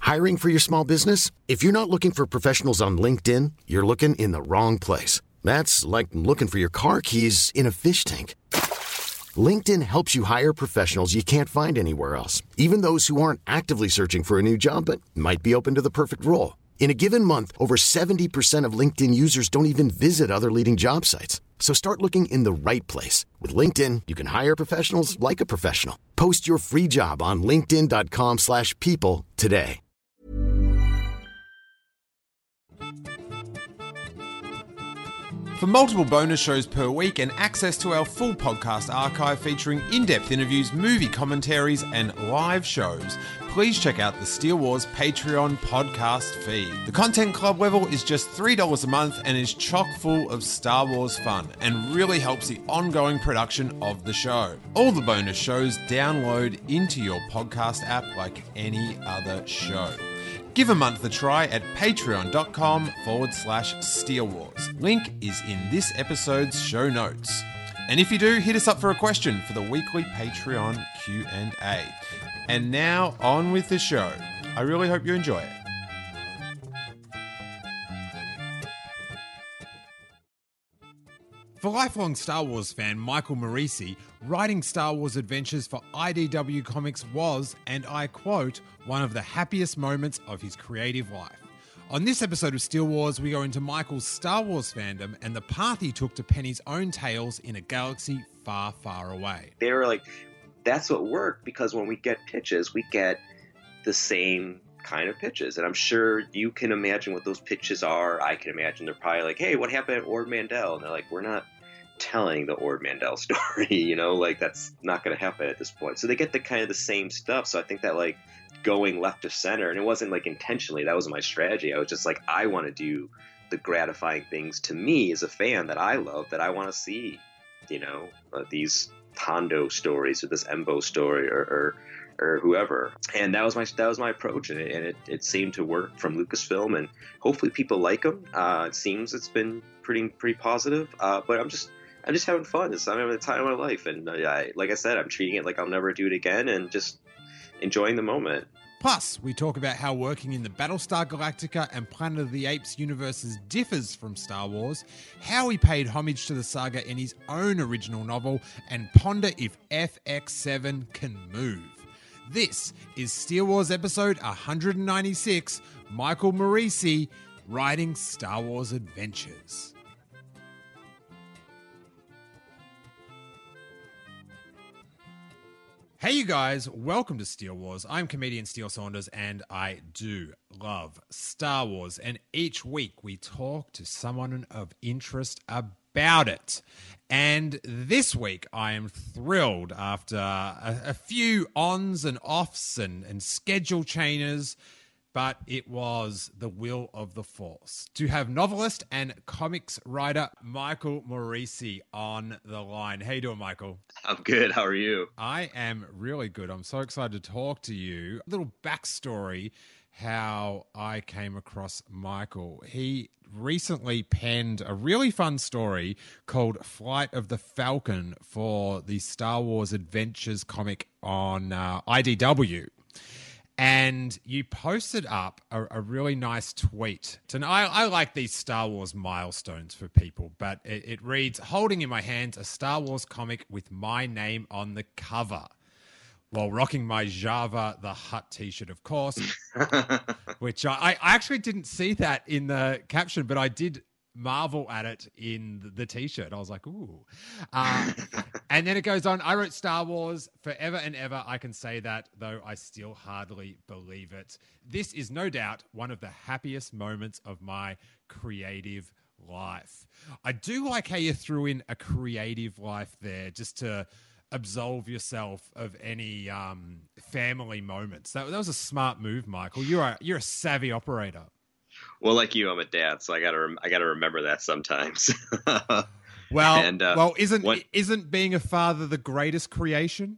Hiring for your small business? If you're not looking for professionals on LinkedIn, you're looking in the wrong place. That's like looking for your car keys in a fish tank. LinkedIn helps you hire professionals you can't find anywhere else, even those who aren't actively searching for a new job but might be open to the perfect role. In a given month, over 70% of LinkedIn users don't even visit other leading job sites. So start looking in the right place. With LinkedIn, you can hire professionals like a professional. Post your free job on linkedin.com/people today. For multiple bonus shows per week and access to our full podcast archive featuring in-depth interviews, movie commentaries, and live shows, please check out the Steele Wars Patreon podcast feed. The Content Club level is just $3 a month and is chock full of Star Wars fun and really helps the ongoing production of the show. All the bonus shows download into your podcast app like any other show. Give a month a try at patreon.com/Steele Wars. Link is in this episode's show notes. And if you do, hit us up for a question for the weekly Patreon Q&A. And now, on with the show. I really hope you enjoy it. For lifelong Star Wars fan Michael Morisi, writing Star Wars Adventures for IDW Comics was, and I quote, one of the happiest moments of his creative life. On this episode of Steele Wars, we go into Michael's Star Wars fandom and the path he took to pen his own tales in a galaxy far, far away. They were like, that's what worked, because when we get pitches, we get the same kind of pitches. And I'm sure you can imagine what those pitches are. I can imagine they're probably like, hey, what happened at Ord Mantell? And they're like, we're not telling the Ord Mantell story, you know, like that's not going to happen at this point. So they get the kind of the same stuff. So I think that like going left of center, and it wasn't like intentionally, that was my strategy. I was just like, I want to do the gratifying things to me as a fan that I love, that I want to see, you know, these Hondo stories or this Embo story or whoever. And that was my approach, and it seemed to work from Lucasfilm, and hopefully people like them. It seems it's been pretty positive. But I'm just having fun. I'm having the time of my life, and like I said, I'm treating it like I'll never do it again, and just enjoying the moment. Plus, we talk about how working in the Battlestar Galactica and Planet of the Apes universes differs from Star Wars, how he paid homage to the saga in his own original novel, and ponder if FX7 can move. This is Steele Wars episode 196, Michael Morisi, writing Star Wars Adventures. Hey you guys, welcome to Steele Wars. I'm comedian Steele Saunders, and I do love Star Wars. And each week we talk to someone of interest about it. And this week I am thrilled, after a few ons and offs and schedule changes, but it was the will of the Force to have novelist and comics writer Michael Morisi on the line. How you doing, Michael? I'm good. How are you? I am really good. I'm so excited to talk to you. A little backstory how I came across Michael. He recently penned a really fun story called Flight of the Falcon for the Star Wars Adventures comic on IDW. And you posted up a really nice tweet. And I like these Star Wars milestones for people, but it reads, holding in my hands a Star Wars comic with my name on the cover, while rocking my Java the Hutt t-shirt, of course, which I actually didn't see that in the caption, but I did marvel at it in the t-shirt. I was like, ooh. And then it goes on, I wrote Star Wars forever and ever. I can say that, though I still hardly believe it. This is no doubt one of the happiest moments of my creative life. I do like how you threw in a creative life there, just to absolve yourself of any family moments. That was a smart move, Michael. You're a savvy operator. Well, like you, I'm a dad, so I gotta remember that sometimes. Well, isn't being a father the greatest creation?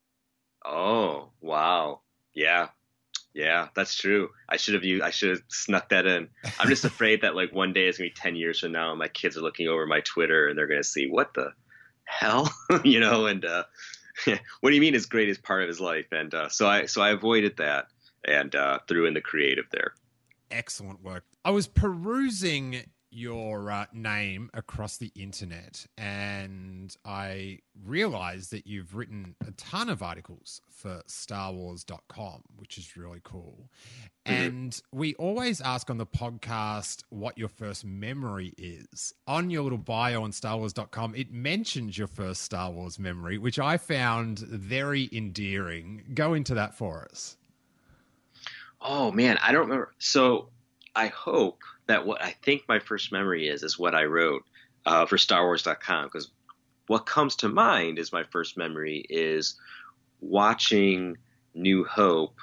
Oh, wow. Yeah, that's true. I should have snuck that in. I'm just afraid that like one day it's gonna be 10 years from now, and my kids are looking over my Twitter and they're gonna see what the hell, you know. And what do you mean his greatest part of his life? And so I avoided that. and threw in the creative there. Excellent work. I was perusing your name across the internet and I realized that you've written a ton of articles for StarWars.com, which is really cool. And we always ask on the podcast what your first memory is. On your little bio on StarWars.com, it mentions your first Star Wars memory, which I found very endearing. Go into that for us. Oh man, I don't remember. So I hope that what I think my first memory is what I wrote for StarWars.com, because what comes to mind is my first memory is watching New Hope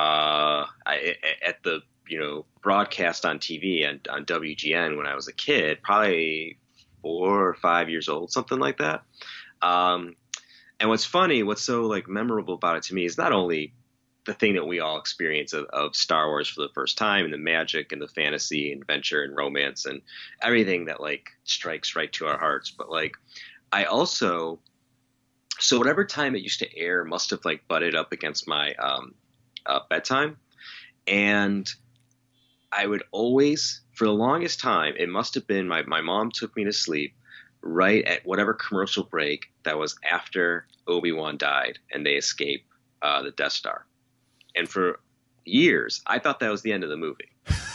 at the broadcast on TV and on WGN when I was a kid, probably 4 or 5 years old, something like that. And what's so like memorable about it to me is not only the thing that we all experience of Star Wars for the first time, and the magic and the fantasy and adventure and romance and everything that like strikes right to our hearts. But like, I also, so whatever time it used to air must have like butted up against my bedtime. And I would always, for the longest time, it must have been my mom took me to sleep right at whatever commercial break that was after Obi-Wan died and they escape the Death Star. And for years, I thought that was the end of the movie.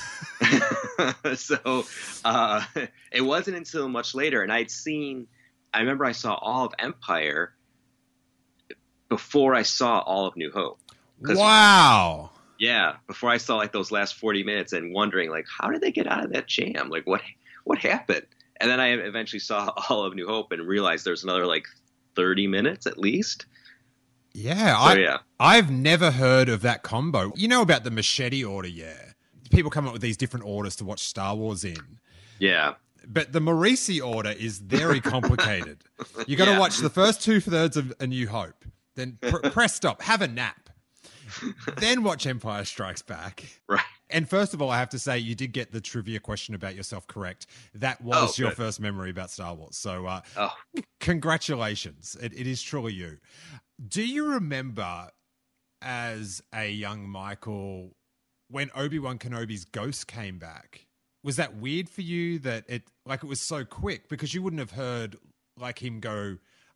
So it wasn't until much later, and I remember I saw all of Empire before I saw all of New Hope. Wow. Yeah, before I saw like those last 40 minutes and wondering like, how did they get out of that jam? Like what happened? And then I eventually saw all of New Hope and realized there's another like 30 minutes at least. Yeah, I've never heard of that combo. You know about the machete order, yeah? People come up with these different orders to watch Star Wars in. Yeah. But the Morrissey order is very complicated. You got to watch the first 2/3 of A New Hope, then press stop, have a nap, then watch Empire Strikes Back. Right. And first of all, I have to say you did get the trivia question about yourself correct. That was your first memory about Star Wars. So congratulations. It is truly you. Do you remember as a young Michael when Obi-Wan Kenobi's ghost came back? Was that weird for you that it was so quick? Because you wouldn't have heard like him go,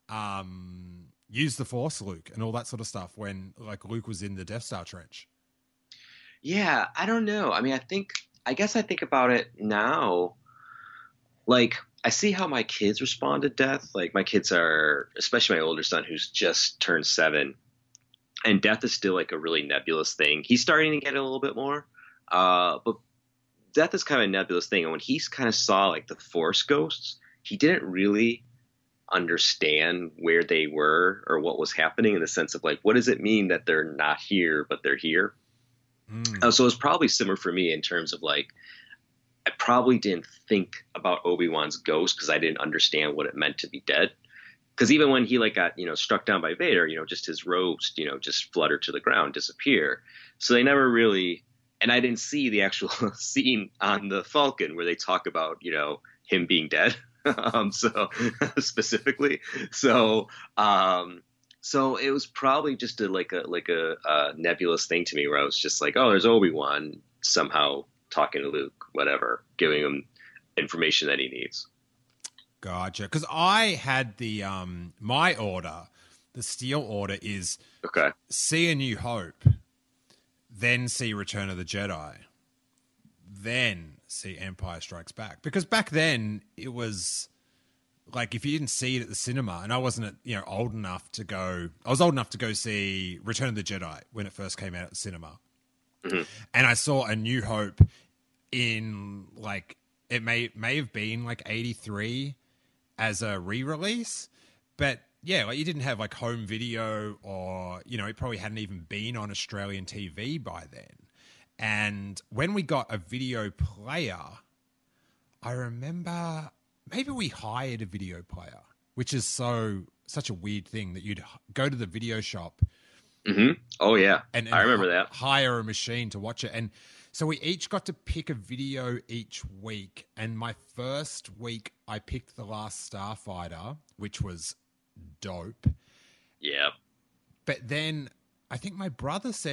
use the Force, Luke, and all that sort of stuff when like Luke was in the Death Star trench. Yeah, I don't know. I mean, I guess I think about it now. Like, I see how my kids respond to death. Like, my kids are, especially my older son, who's just turned 7, and death is still like a really nebulous thing. He's starting to get it a little bit more, but death is kind of a nebulous thing. And when he kind of saw like the Force ghosts, he didn't really understand where they were or what was happening, in the sense of like, what does it mean that they're not here but they're here? So it's probably similar for me in terms of like, I probably didn't think about Obi-Wan's ghost because I didn't understand what it meant to be dead. Because even when he like got struck down by Vader, just his robes just flutter to the ground, disappear. So they never really, and I didn't see the actual scene on the Falcon where they talk about him being dead. So specifically, so it was probably just a nebulous thing to me where I was just like, oh, there's Obi-Wan somehow talking to Luke, whatever, giving him information that he needs. Gotcha. Because I had the my order, the Steel order is see A New Hope, then see Return of the Jedi, then see Empire Strikes Back. Because back then it was like if you didn't see it at the cinema, and I wasn't old enough to go. I was old enough to go see Return of the Jedi when it first came out at the cinema, and I saw A New Hope in like it may have been like 83 as a re-release, but yeah, like you didn't have like home video, or it probably hadn't even been on Australian TV by then. And when we got a video player, I remember maybe we hired a video player, which is such a weird thing that you'd go to the video shop. Oh yeah, and I remember that. Hire a machine to watch it. And so we each got to pick a video each week. And my first week, I picked The Last Starfighter, which was dope. Yeah. But then I think my brother said,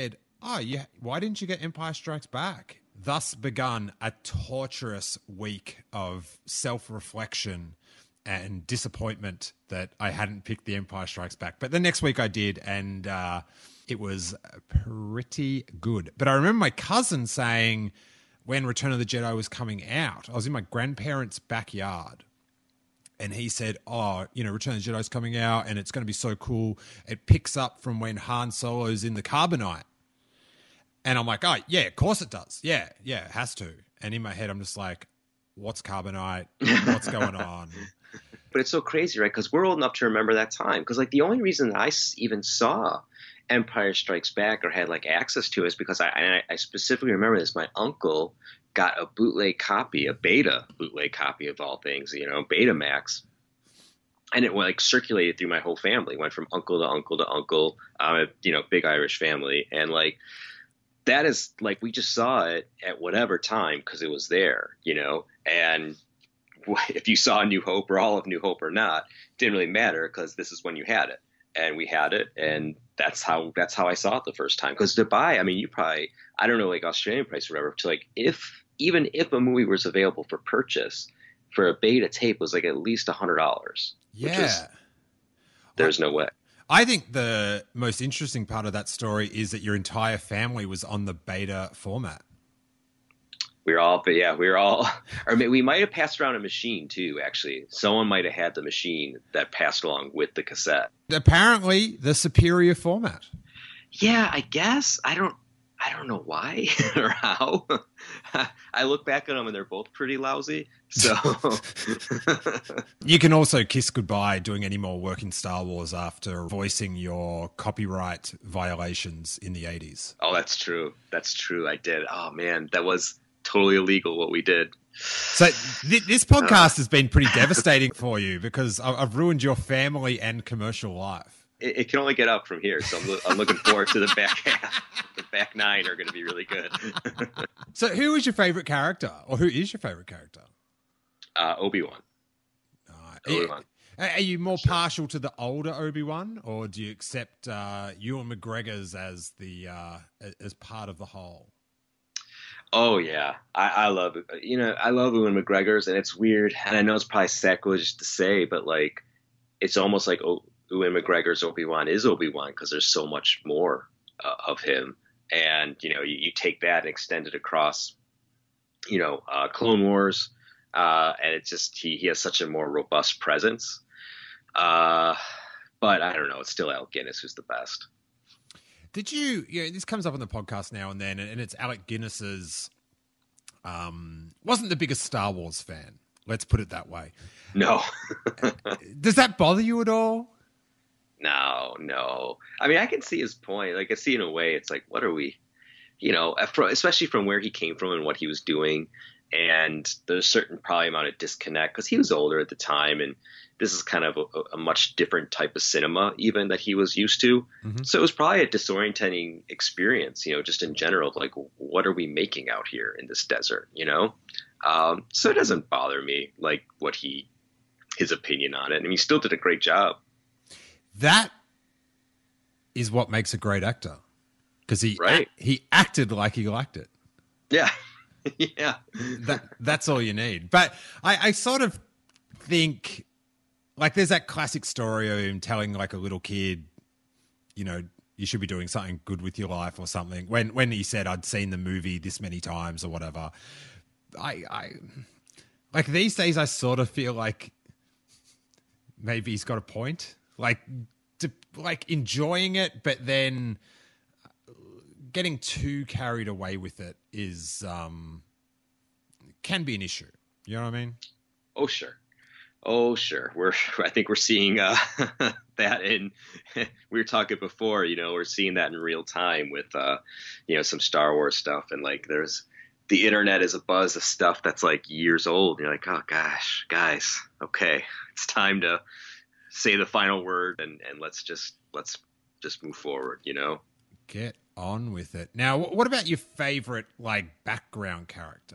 oh, yeah, why didn't you get Empire Strikes Back? Thus begun a torturous week of self-reflection and disappointment that I hadn't picked The Empire Strikes Back. But the next week I did, and it was pretty good. But I remember my cousin saying when Return of the Jedi was coming out, I was in my grandparents' backyard, and he said, oh, you know, Return of the Jedi's coming out, and it's going to be so cool. It picks up from when Han Solo's in the Carbonite. And I'm like, oh, yeah, of course it does. Yeah, it has to. And in my head, I'm just like, what's Carbonite? What's going on? But it's so crazy, right? Because we're old enough to remember that time. Because, like, the only reason I even saw Empire Strikes Back or had, like, access to it is because I specifically remember this. My uncle got a bootleg copy, a beta bootleg copy of all things, you know, Betamax. And it, like, circulated through my whole family. Went from uncle to uncle to uncle, you know, big Irish family. And, like, that is, like, we just saw it at whatever time because it was there, you know, and if you saw New Hope or all of New Hope or not, didn't really matter because this is when you had it, and we had it, and that's how I saw it the first time. Because to buy, I mean, you probably, I don't know, like Australian price or whatever, to like even if a movie was available for purchase for a beta tape was like at least $100. Yeah, there's no way. I think the most interesting part of that story is that your entire family was on the beta format. We were all, or we might have passed around a machine too, actually. Someone might have had the machine that passed along with the cassette. Apparently the superior format. Yeah, I guess. I don't know why or how. I look back at them and they're both pretty lousy. So you can also kiss goodbye doing any more work in Star Wars after voicing your copyright violations in the 80s. Oh, that's true. I did. Oh man, that was totally illegal what we did. So this podcast has been pretty devastating for you because I've ruined your family and commercial life. It can only get up from here, so I'm looking forward to the back half. The back nine are going to be really good. So who is your favorite character, or who is your favorite character? Obi-Wan. Obi-Wan. Are you more partial to the older Obi-Wan, or do you accept Ewan McGregor's as the as part of the whole? Oh yeah, I love it. You know, I love Ewan McGregor's, and it's weird, and I know it's probably sacrilege to say, but like, it's almost like Ewan McGregor's Obi-Wan is Obi-Wan because there's so much more of him, and you know, you take that and extend it across, you know, Clone Wars, and it's just he has such a more robust presence. But I don't know, it's still Alec Guinness who's the best. Did you know, this comes up on the podcast now and then, and it's Alec Guinness's, wasn't the biggest Star Wars fan. Let's put it that way. No. Does that bother you at all? No. I mean, I can see his point. Like, I see in a way, it's like, what are we, you know, especially from where he came from and what he was doing. And there's a certain probably amount of disconnect because he was older at the time, and this is kind of a much different type of cinema even that he was used to. Mm-hmm. So it was probably a disorientating experience, you know, just in general, like, what are we making out here in this desert, you know? So it doesn't bother me, like his opinion on it. And he still did a great job. That is what makes a great actor, because he acted like he liked it. Yeah. Yeah. That's all you need. But I sort of think, like, there's that classic story of him telling like a little kid, you know, you should be doing something good with your life or something. When he said, I'd seen the movie this many times or whatever. I like, these days I sort of feel like maybe he's got a point, like enjoying it, but then getting too carried away with it is can be an issue. You know what I mean? Oh, sure. I think we're seeing that in, we were talking before, you know, we're seeing that in real time with, you know, some Star Wars stuff. And like, the internet is a buzz of stuff that's like years old. You're like, oh gosh, guys, okay, it's time to say the final word and let's just move forward, you know? Get on with it. Now, what about your favorite, like, background character?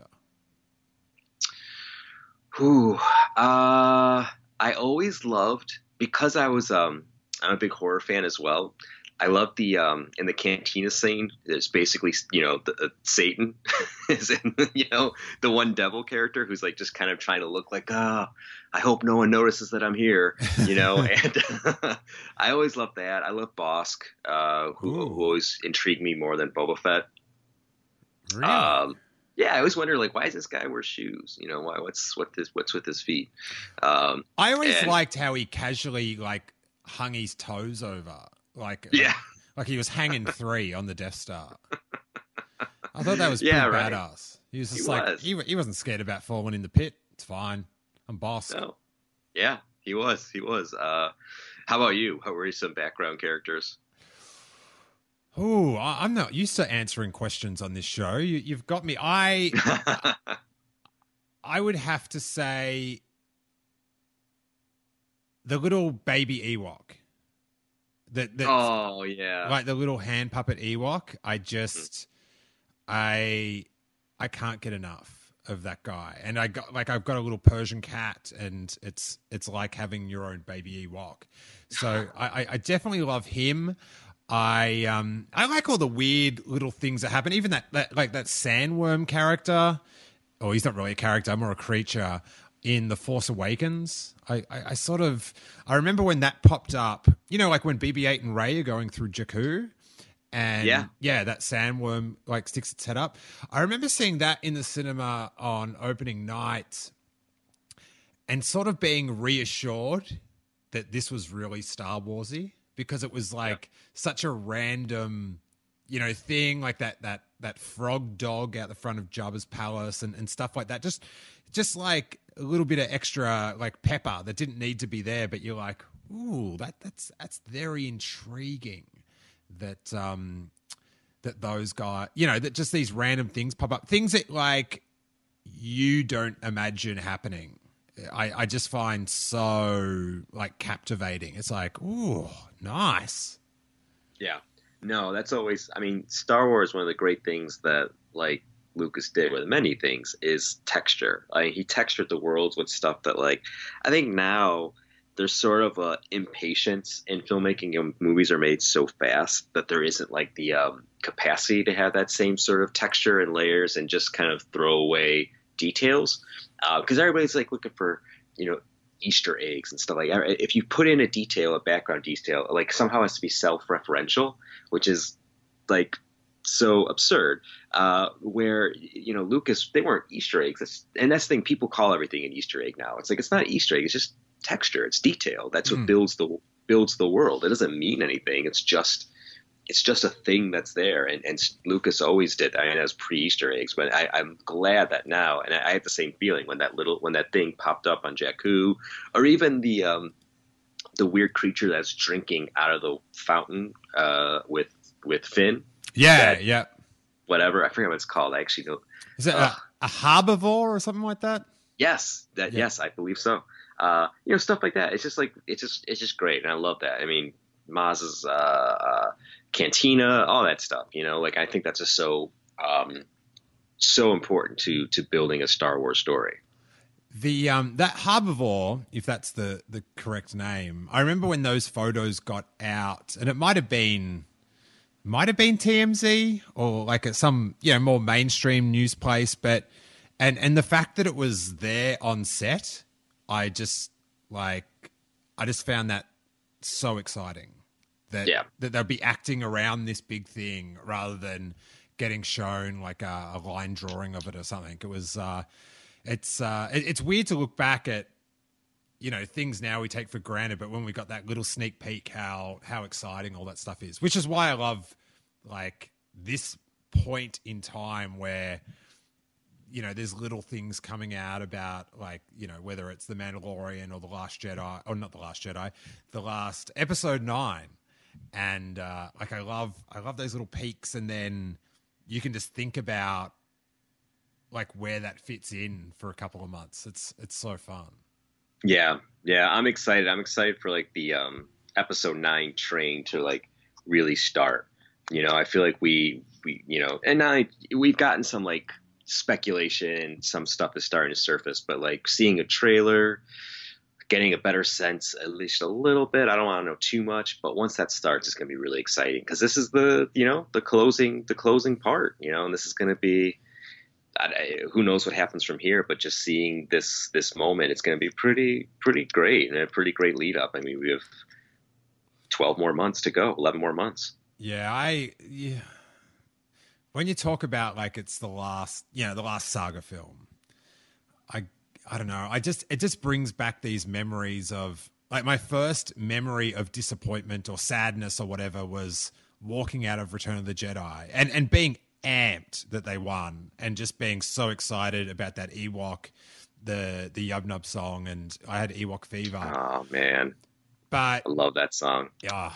I always loved, because I was I'm a big horror fan as well. I love the in the cantina scene. There's basically Satan is in the one devil character who's like just kind of trying to look like I hope no one notices that I'm here, and I always love that. I love Bosk, who always intrigued me more than Boba Fett. Really? Yeah, I always wonder like why does this guy wear shoes? What's with his feet? I always liked how he casually like hung his toes over. Like he was hanging 3 on the Death Star. I thought that was pretty badass. He was just he wasn't scared about falling in the pit. It's fine. I'm Bosk. No. Yeah, he was. How about you? How were some background characters? Oh, I'm not used to answering questions on this show. You've got me. I would have to say the little baby Ewok. Oh yeah, like the little hand puppet Ewok. I can't get enough of that guy. And I've got a little Persian cat, and it's like having your own baby Ewok. So I definitely love him. I like all the weird little things that happen. Even that sandworm character. Oh, he's not really a character, more a creature in The Force Awakens. I remember when that popped up, like when BB-8 and Rey are going through Jakku, and that sandworm like sticks its head up. I remember seeing that in the cinema on opening night and sort of being reassured that this was really Star Warsy, because it was like such a random, thing, like that frog dog out the front of Jabba's palace and stuff like that. Just like a little bit of extra like pepper that didn't need to be there, but you're like, ooh, that's very intriguing that that those guys, that just these random things pop up, things that like you don't imagine happening. I just find so like captivating. It's like, ooh, nice. Yeah. No, that's always, Star Wars, one of the great things that like Lucas did with many things is texture. He textured the worlds with stuff that like, I think now there's sort of a impatience in filmmaking, and movies are made so fast that there isn't like the capacity to have that same sort of texture and layers and just kind of throw away details. Because everybody's like looking for, Easter eggs and stuff like that. If you put in a background detail, like somehow has to be self-referential, which is like so absurd. Where Lucas, they weren't Easter eggs, and that's the thing. People call everything an Easter egg now. It's like it's not Easter egg. It's just texture. It's detail. That's what builds the world. It doesn't mean anything. It's just a thing that's there. And Lucas always did. It was pre-Easter eggs, but I'm glad that now, and I had the same feeling when that thing popped up on Jakku, or even the weird creature that's drinking out of the fountain with Finn. Yeah. Whatever, I forget what it's called. I actually don't. Is it a herbivore or something like that? Yes, yes, I believe so. Stuff like that. It's just great, and I love that. Maz's cantina, all that stuff. I think that's just so important to building a Star Wars story. The that herbivore, if that's the correct name, I remember when those photos got out, and it might have been TMZ or like some more mainstream news place, but and the fact that it was there on set, I just found that so exciting that they'll be acting around this big thing rather than getting shown like a line drawing of it or something. It was it's weird to look back at things now we take for granted, but when we got that little sneak peek, how exciting all that stuff is, which is why I love like this point in time where there's little things coming out about like, whether it's The Mandalorian or The Last Jedi, or not The Last Jedi, the last episode 9. And like I love those little peaks, and then you can just think about like where that fits in for a couple of months. It's so fun. Yeah. I'm excited. I'm excited for like the episode 9 train to like really start. I feel like we and now we've gotten some like speculation, some stuff is starting to surface, but like seeing a trailer, getting a better sense, at least a little bit. I don't want to know too much, but once that starts, it's going to be really exciting because this is the closing part, and this is going to be, who knows what happens from here, but just seeing this moment, it's going to be pretty great and a pretty great lead up. I mean, we have 12 more months to go, 11 more months. Yeah. When you talk about like it's the last saga film, I don't know. It just brings back these memories of like my first memory of disappointment or sadness or whatever was walking out of Return of the Jedi and being amped that they won and just being so excited about that Ewok, the Yub Nub song, and I had Ewok fever. Oh man. But I love that song. Yeah.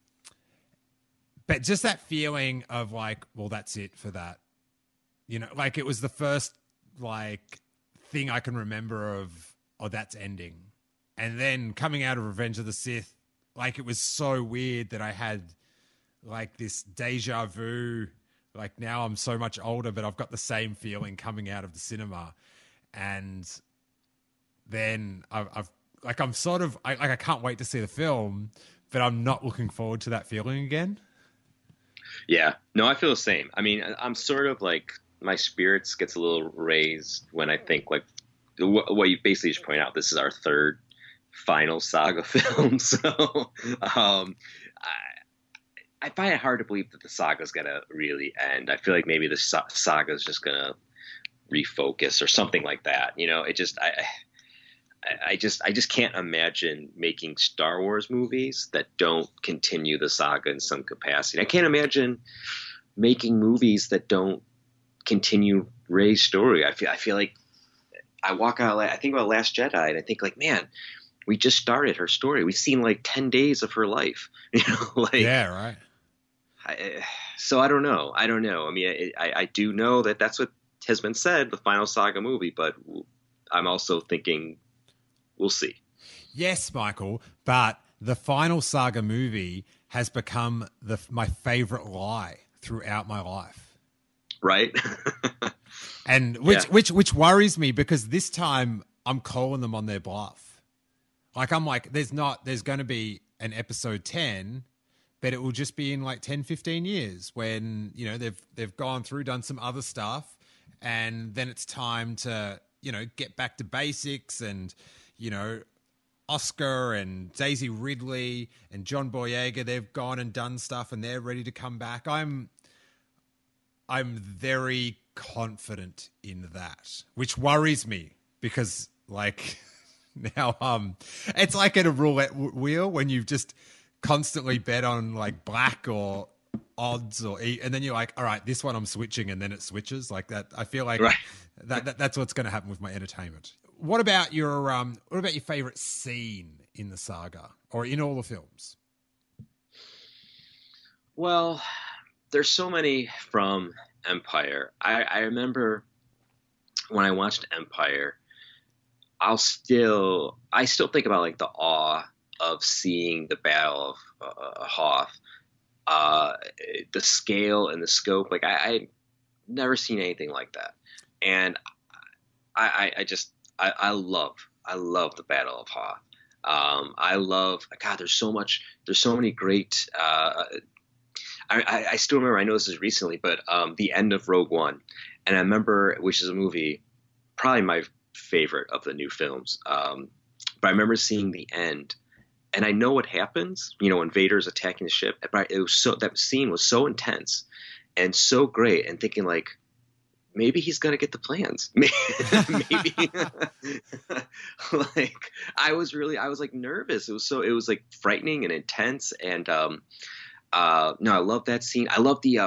But just that feeling of like, well, that's it for that. Like it was the first like thing I can remember of, oh, that's ending. And then coming out of Revenge of the Sith, like it was so weird that I had like this deja vu. Like now I'm so much older, but I've got the same feeling coming out of the cinema. And then I can't wait to see the film, but I'm not looking forward to that feeling again. Yeah, no, I feel the same. I mean, I'm sort of like my spirits gets a little raised when I think like what you basically just point out. This is our third final saga film, so I find it hard to believe that the saga is gonna really end. I feel like maybe the saga is just gonna refocus or something like that. It just I just can't imagine making Star Wars movies that don't continue the saga in some capacity. I can't imagine making movies that don't continue Rey's story. I feel like I walk out, I think about Last Jedi, and I think like, man, we just started her story. We've seen like 10 days of her life. Yeah, right. So I don't know. I mean, I do know that that's what has been said, the final saga movie, but I'm also thinking we'll see. Yes, Michael, but the final saga movie has become my favorite lie throughout my life. Right. And which worries me because this time I'm calling them on their bluff. Like I'm like, there's going to be an episode 10, but it will just be in like 10, 15 years when, they've gone through, done some other stuff. And then it's time to, get back to basics and, Oscar and Daisy Ridley and John Boyega, they've gone and done stuff and they're ready to come back. I'm very confident in that, which worries me because like now, it's like at a roulette wheel when you've just constantly bet on like black or odds and then you're like, all right, this one I'm switching, and then it switches like that. I feel like that's what's going to happen with my entertainment. What about your favorite scene in the saga or in all the films? Well, there's so many from Empire. I remember when I watched Empire, I still think about like the awe of seeing the Battle of Hoth, the scale and the scope. Like I'd never seen anything like that, and I love the Battle of Hoth. I love, God, there's so many great. I still remember. I know this is recently, but the end of Rogue One, and I remember, which is a movie, probably my favorite of the new films. But I remember seeing the end, and I know what happens. When Vader's attacking the ship. But it was that scene was so intense and so great, and thinking like, maybe he's gonna get the plans. Maybe like I was like nervous. It was like frightening and intense. And no, I love that scene. I love the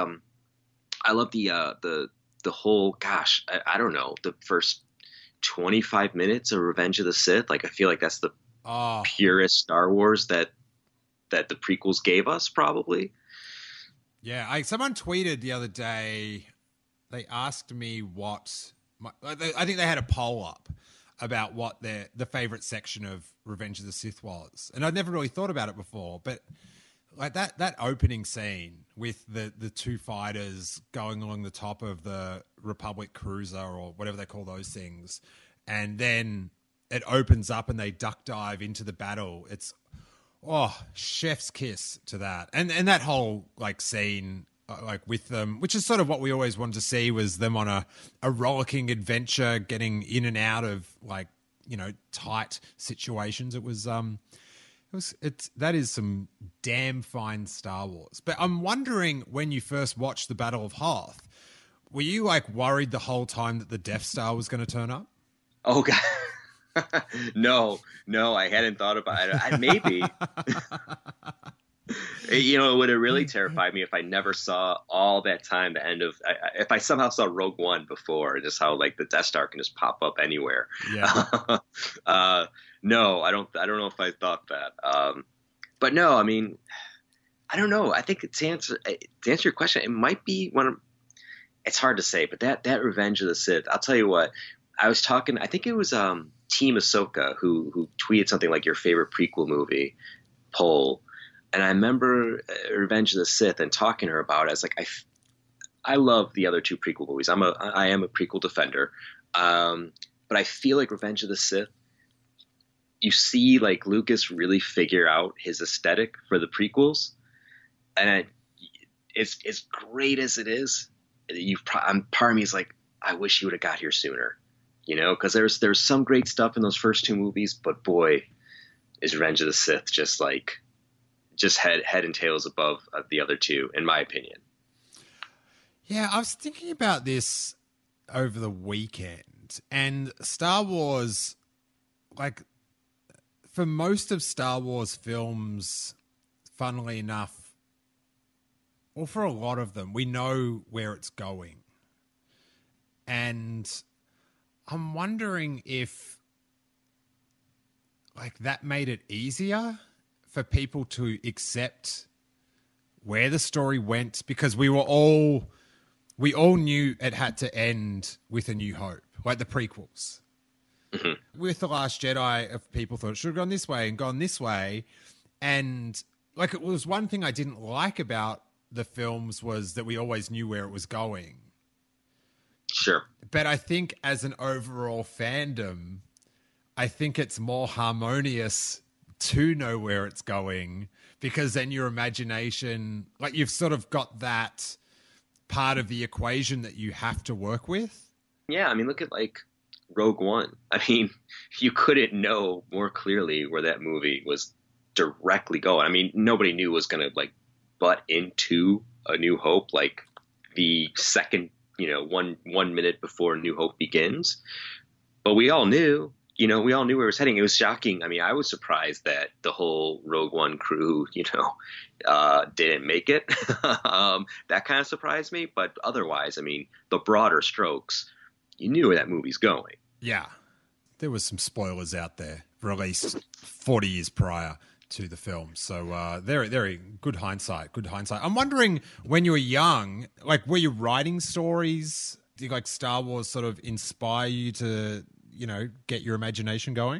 whole, gosh, I don't know, the first 25 minutes of Revenge of the Sith. Like I feel like that's the purest Star Wars that the prequels gave us, probably. Yeah, someone tweeted the other day. They asked me I think they had a poll up about what the favorite section of Revenge of the Sith was. And I'd never really thought about it before, but like that opening scene with the two fighters going along the top of the Republic cruiser or whatever they call those things. And then it opens up and they duck dive into the battle. It's chef's kiss to that, and that whole like scene like with them, which is sort of what we always wanted to see, was them on a rollicking adventure, getting in and out of like, you know, tight situations. That is some damn fine Star Wars. But I'm wondering, when you first watched the Battle of Hoth, were you like worried the whole time that the Death Star was going to turn up? Oh God, no, I hadn't thought about it. Maybe. You know, it would have really terrified me if I never saw all that time the end of. If I somehow saw Rogue One before, just how like the Death Star can just pop up anywhere. Yeah. No, I don't know if I thought that. But no, I mean, I don't know. I think to answer your question, it might be one of. It's hard to say, but that Revenge of the Sith. I'll tell you what. I was talking. I think it was Team Ahsoka who tweeted something like your favorite prequel movie poll. And I remember Revenge of the Sith and talking to her about it. I was like, I love the other two prequel movies. I am a prequel defender. But I feel like Revenge of the Sith, you see like Lucas really figure out his aesthetic for the prequels. And it's as great as it is. Part of me is like, I wish you would have got here sooner, you know, because there's some great stuff in those first two movies, but boy, is Revenge of the Sith just head and tails above the other two, in my opinion. Yeah, I was thinking about this over the weekend, and Star Wars, like, for most of Star Wars films, funnily enough, or for a lot of them, we know where it's going. And I'm wondering if, like, that made it easier for people to accept where the story went, because we all knew it had to end with A New Hope, like the prequels. Mm-hmm. With The Last Jedi, if people thought it should have gone this way and gone this way. And like, it was one thing I didn't like about the films was that we always knew where it was going. Sure. But I think as an overall fandom, I think it's more harmonious to know where it's going, because then your imagination, like, you've sort of got that part of the equation that you have to work with. Yeah, I mean, look at like Rogue One. I mean, you couldn't know more clearly where that movie was directly going. I mean, nobody knew it was going to like butt into A New Hope like the second, you know, one minute before New Hope begins. But we all knew. You know, we all knew where it was heading. It was shocking. I mean, I was surprised that the whole Rogue One crew, you know, didn't make it. That kind of surprised me. But otherwise, I mean, the broader strokes, you knew where that movie's going. Yeah. There was some spoilers out there released 40 years prior to the film. So very, very good hindsight. Good hindsight. I'm wondering, when you were young, like, were you writing stories? Did like Star Wars sort of inspire you to, you know, get your imagination going?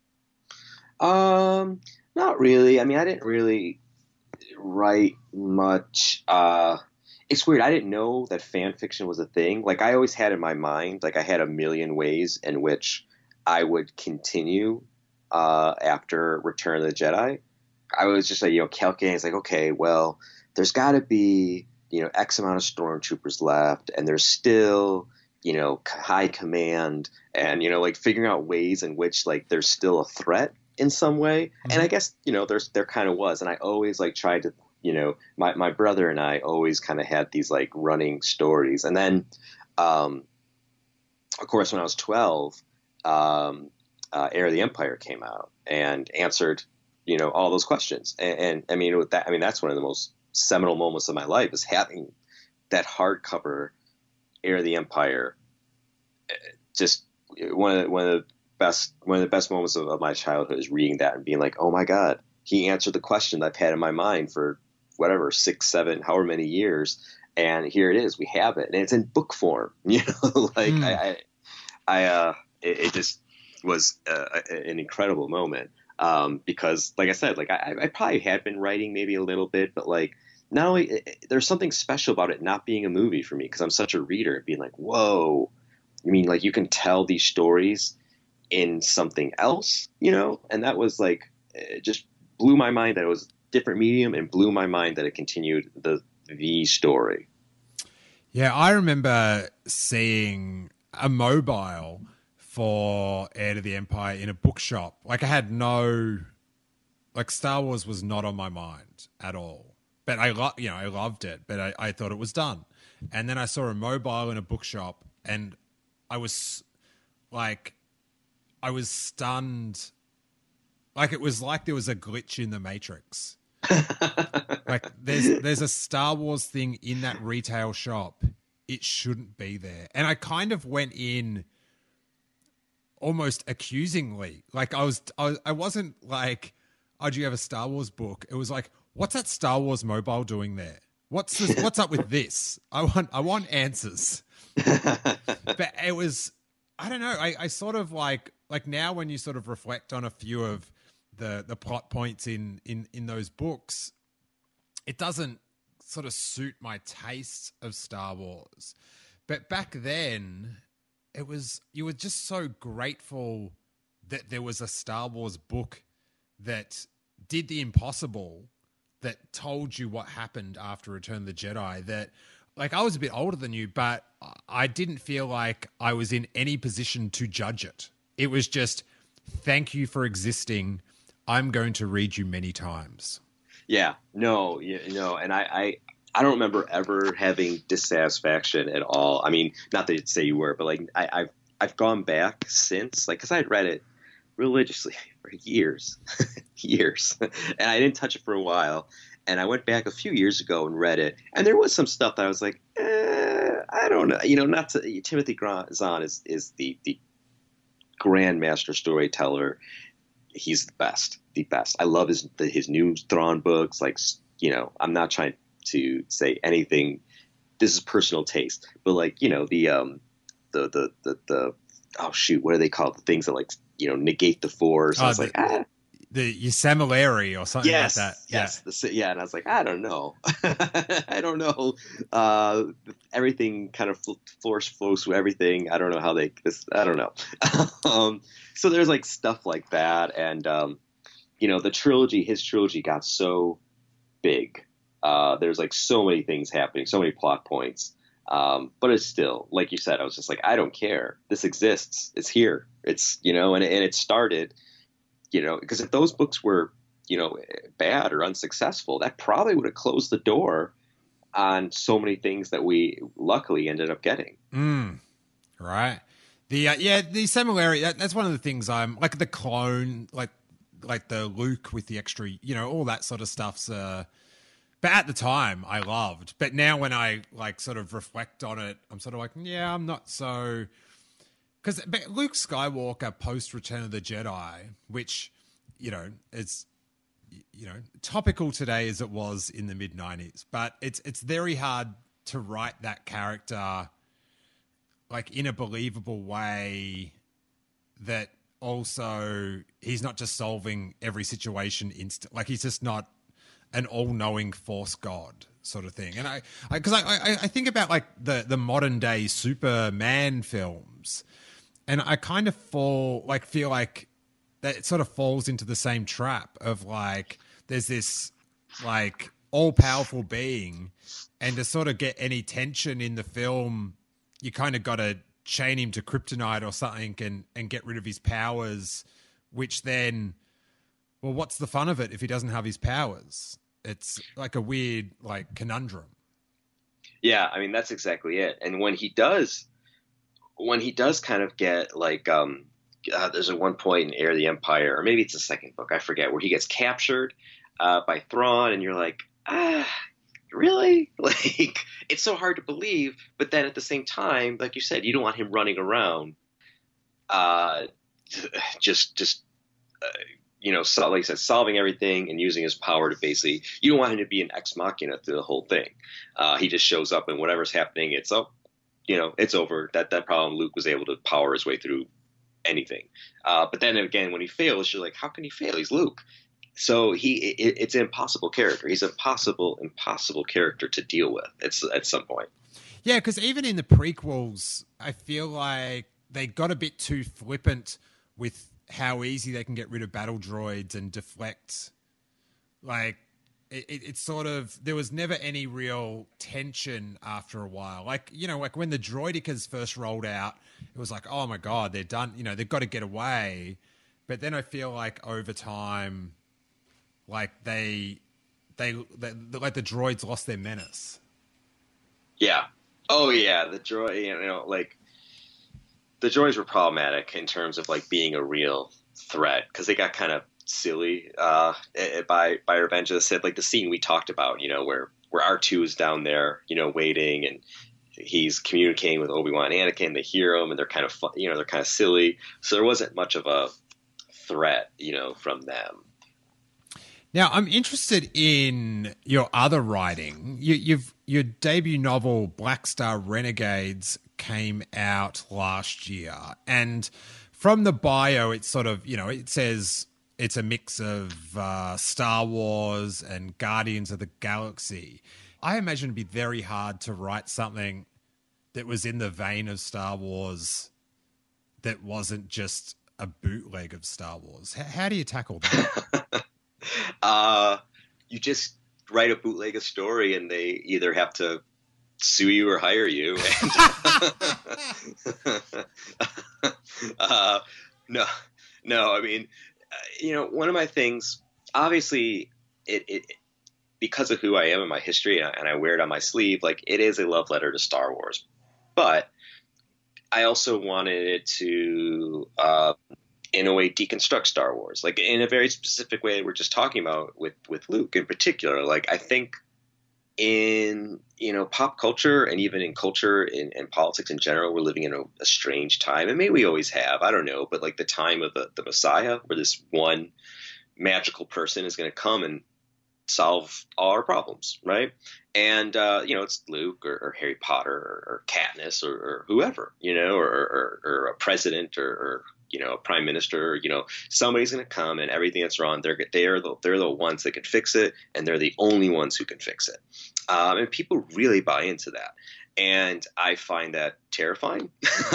Not really. I mean, I didn't really write much. It's weird. I didn't know that fan fiction was a thing. Like, I always had in my mind, like, I had a million ways in which I would continue after Return of the Jedi. I was just like, you know, calculating. It's like, okay, well, there's got to be, you know, X amount of stormtroopers left, and there's still, you know, high command, and, you know, like figuring out ways in which like there's still a threat in some way. Mm-hmm. And I guess, you know, there kind of was. And I always like tried to, you know, my brother and I always kind of had these like running stories. And then, of course, when I was 12, Heir of the Empire came out and answered, you know, all those questions. And I mean, with that, I mean, that's one of the most seminal moments of my life, is having that hardcover Heir of the Empire. Just one of the best moments of my childhood is reading that and being like, oh my God, he answered the question I've had in my mind for whatever, 6, 7, however many years. And here it is, we have it, and it's in book form, you know, like it just was an incredible moment. Because like I said, like I probably had been writing maybe a little bit, but like, not only there's something special about it not being a movie for me, because I'm such a reader, being like, whoa, you mean like you can tell these stories in something else, and that was like, it just blew my mind that it was a different medium, and blew my mind that it continued the story. Yeah, I remember seeing a mobile for Heir to the Empire in a bookshop. Like, I had Star Wars was not on my mind at all. But I loved it, but I thought it was done. And then I saw a mobile in a bookshop, and I was stunned. Like, it was like there was a glitch in the Matrix. Like, there's a Star Wars thing in that retail shop. It shouldn't be there. And I kind of went in almost accusingly. Like, I wasn't like, oh, do you have a Star Wars book? It was like, what's that Star Wars mobile doing there? What's up with this? I want answers. But it was, I don't know. I sort of like now when you sort of reflect on a few of the plot points in those books, it doesn't sort of suit my taste of Star Wars. But back then, you were just so grateful that there was a Star Wars book that did the impossible, that told you what happened after Return of the Jedi. That, like, I was a bit older than you, but I didn't feel like I was in any position to judge it. It was just, thank you for existing. I'm going to read you many times. Yeah, no, and I don't remember ever having dissatisfaction at all. I mean, not that you'd say you were, but like I've gone back since, like, because I had read it religiously for years, and I didn't touch it for a while. And I went back a few years ago and read it, and there was some stuff that I was like, I don't know, Timothy Zahn is the grandmaster storyteller. He's the best. I love his new Thrawn books. Like, I'm not trying to say anything. This is personal taste, but like, the oh shoot, what are they called? The things that, like, negate the Force. I was like, the Yosemite or something like that. Yes. And I was like, I don't know. I don't know. Everything kind of Force flows through everything. I don't know how I don't know. So there's like stuff like that. And, his trilogy got so big. There's like so many things happening, so many plot points. But it's still, like you said, I was just like, I don't care. This exists. It's here. It's, and it started, because if those books were, bad or unsuccessful, that probably would have closed the door on so many things that we luckily ended up getting. Right. The similarity, that's one of the things I'm like, the clone, like the Luke with the extra, all that sort of stuff's, but at the time I loved, but now when I like sort of reflect on it, I'm sort of like, yeah, I'm not so, because Luke Skywalker post Return of the Jedi, which, it's, topical today as it was in the mid-90s, but it's very hard to write that character like in a believable way, that also he's not just solving every situation like he's just not an all-knowing Force god sort of thing. And I think about like the modern day Superman films, and I kind of feel like that it sort of falls into the same trap of like, there's this like all-powerful being, and to sort of get any tension in the film, you kind of got to chain him to kryptonite or something and get rid of his powers, which then, well, what's the fun of it if he doesn't have his powers? It's like a weird like conundrum. Yeah, I mean, that's exactly it. And when he does kind of get like, there's a one point in Heir of the Empire, or maybe it's the second book, I forget, where he gets captured by Thrawn, and you're like, really? Like, it's so hard to believe. But then at the same time, like you said, you don't want him running around, so, like I said, solving everything and using his power to basically, you don't want him to be an ex machina through the whole thing. He just shows up and whatever's happening, it's over. That problem, Luke was able to power his way through anything. But then again, when he fails, you're like, how can he fail? He's Luke. So it's an impossible character. He's an impossible character to deal with at some point. Yeah, because even in the prequels, I feel like they got a bit too flippant with how easy they can get rid of battle droids and deflect. Like, it's sort of, there was never any real tension after a while. Like, you know, like when the droidicas first rolled out, it was like, oh my God, they're done. You know, they've got to get away. But then I feel like over time, like they like the droids lost their menace. Yeah. Oh yeah, the droid. You know, like the droids were problematic in terms of like being a real threat because they got kind of silly by Revenge of the Sith. Like the scene we talked about, you know, where R2 is down there, you know, waiting and he's communicating with Obi-Wan and Anakin. They hear him and they're kind of fun, you know, they're kind of silly. So there wasn't much of a threat, you know, from them. Now, I'm interested in your other writing. Your debut novel, Black Star Renegades, came out last year. And from the bio, it's sort of, you know, it says it's a mix of Star Wars and Guardians of the Galaxy. I imagine it'd be very hard to write something that was in the vein of Star Wars that wasn't just a bootleg of Star Wars. How do you tackle that? You just write a bootleg of story and they either have to sue you or hire you. And no, I mean, you know, one of my things, obviously it because of who I am and my history and I wear it on my sleeve, like it is a love letter to Star Wars, but I also wanted it to, in a way, deconstruct Star Wars, like in a very specific way we're just talking about with Luke in particular. Like I think in, you know, pop culture and even in culture and politics in general, we're living in a strange time, and maybe we always have, I don't know, but like the time of the Messiah, where this one magical person is going to come and solve all our problems, right? And you know, it's Luke or Harry Potter or Katniss or whoever, you know, or a president or you know, a prime minister, you know, somebody's going to come and everything that's wrong, they're the ones that can fix it, and they're the only ones who can fix it. And people really buy into that. And I find that terrifying.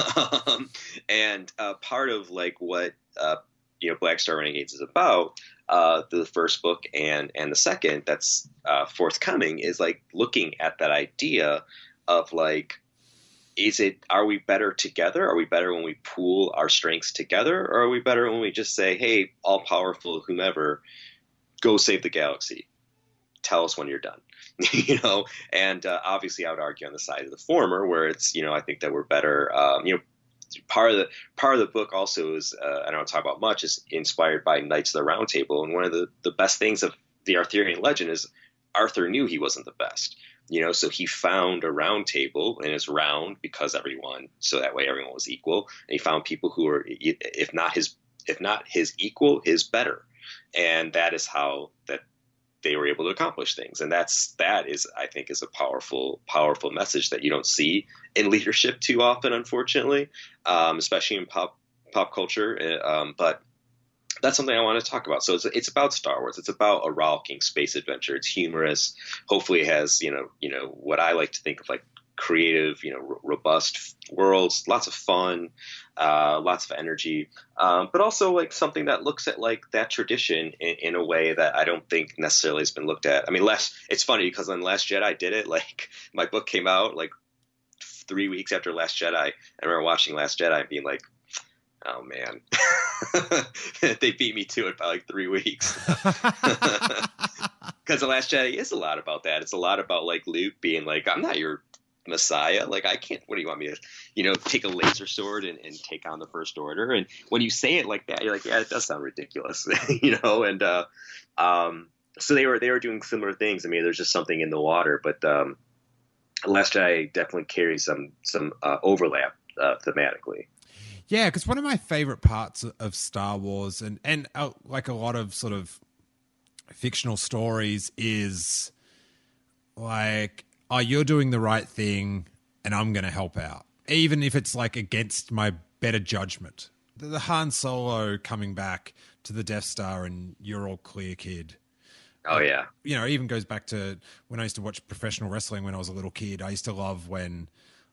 And part of like what, you know, Black Star Renegades is about, the first book and the second that's forthcoming, is like looking at that idea of like, are we better together? Are we better when we pool our strengths together? Or are we better when we just say, hey, all powerful whomever, go save the galaxy. Tell us when you're done, you know? And obviously I would argue on the side of the former, where it's, you know, I think that we're better, you know, part of the book also is, I don't talk about much, is inspired by Knights of the Round Table. And one of the best things of the Arthurian legend is Arthur knew he wasn't the best. You know, so he found a round table, and it's round because so that way everyone was equal. And he found people who were, if not his equal, his better. And that is how that they were able to accomplish things. And that is, I think, is a powerful message that you don't see in leadership too often, unfortunately, especially in pop culture. But that's something I want to talk about. So it's about Star Wars. It's about a rollicking space adventure. It's humorous. Hopefully it has, you know, what I like to think of like creative, you know, robust worlds, lots of fun, lots of energy, but also like something that looks at like that tradition in a way that I don't think necessarily has been looked at. I mean, it's funny because when Last Jedi did it, like my book came out like 3 weeks after Last Jedi. I remember watching Last Jedi and being like, oh man, they beat me to it by like 3 weeks. Because The Last Jedi is a lot about that. It's a lot about like Luke being like, I'm not your Messiah. Like, I can't, what do you want me to, you know, take a laser sword and take on the First Order? And when you say it like that, you're like, yeah, it does sound ridiculous, you know? And so they were doing similar things. I mean, there's just something in the water, but Last Jedi definitely carries some overlap thematically. Yeah, because one of my favorite parts of Star Wars and like a lot of sort of fictional stories is like, oh, you're doing the right thing and I'm going to help out, even if it's like against my better judgment. The Han Solo coming back to the Death Star and you're all clear, kid. Oh, yeah. You know, it even goes back to when I used to watch professional wrestling when I was a little kid. I used to love when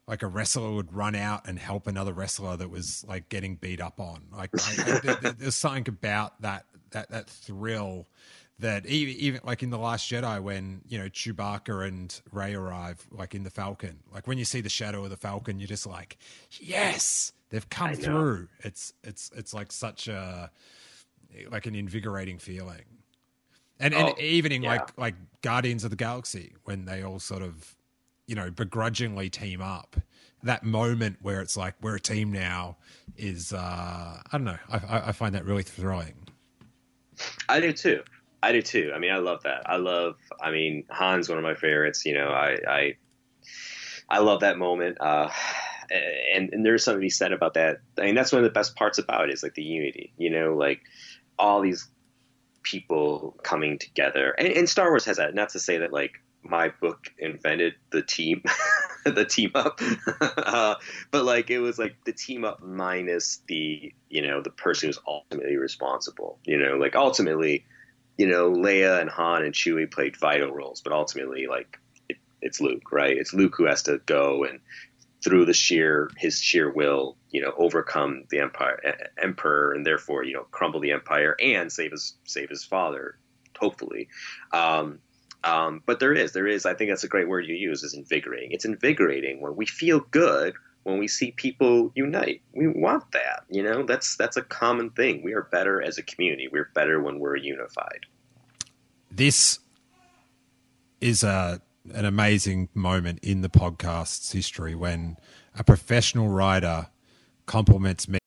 like a wrestler would run out and help another wrestler that was like getting beat up on. Like there's something about that thrill that even like in The Last Jedi, when, you know, Chewbacca and Rey arrive, like in the Falcon, like when you see the shadow of the Falcon, you're just like, yes, they've come through. It's like such a, like an invigorating feeling. And even in like Guardians of the Galaxy, when they all sort of, you know, begrudgingly team up, that moment where it's like, we're a team now is, I don't know. I find that really thrilling. I do too. I mean, I love that. I mean, Han's one of my favorites. You know, I love that moment. And there's something to be said about that. I mean, that's one of the best parts about it, is like the unity, you know, like all these people coming together. And Star Wars has that. Not to say that like my book invented the team, the team up, but like it was like the team up minus the, you know, the person who's ultimately responsible. You know, like ultimately, you know, Leia and Han and Chewie played vital roles, but ultimately, like it's Luke, right? It's Luke who has to go and through his sheer will, you know, overcome the emperor, and therefore, you know, crumble the empire and save his father, hopefully. But there is, I think that's a great word you use, is invigorating. It's invigorating when we feel good, when we see people unite. We want that, you know, that's a common thing. We are better as a community. We're better when we're unified. This is an amazing moment in the podcast's history when a professional writer compliments me.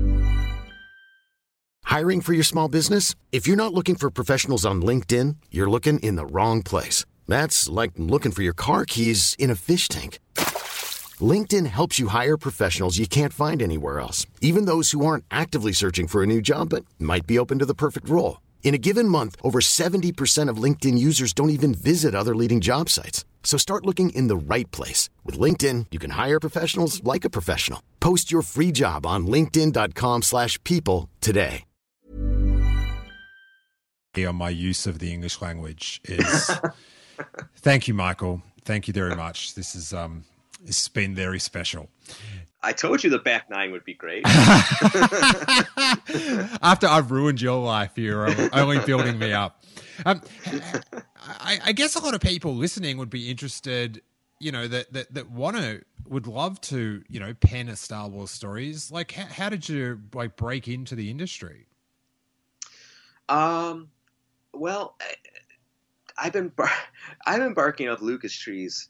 Hiring for your small business? If you're not looking for professionals on LinkedIn, you're looking in the wrong place. That's like looking for your car keys in a fish tank. LinkedIn helps you hire professionals you can't find anywhere else, even those who aren't actively searching for a new job but might be open to the perfect role. In a given month, over 70% of LinkedIn users don't even visit other leading job sites. So start looking in the right place. With LinkedIn, you can hire professionals like a professional. Post your free job on linkedin.com/people today. On my use of the English language is thank you, Michael. Thank you very much. This has been very special. I told you the back nine would be great. After I've ruined your life, you're only building me up. I guess a lot of people listening would be interested, you know, that would love to, you know, pen a Star Wars stories. Like, how did you like break into the industry? Well, I've been barking up Lucasfilm's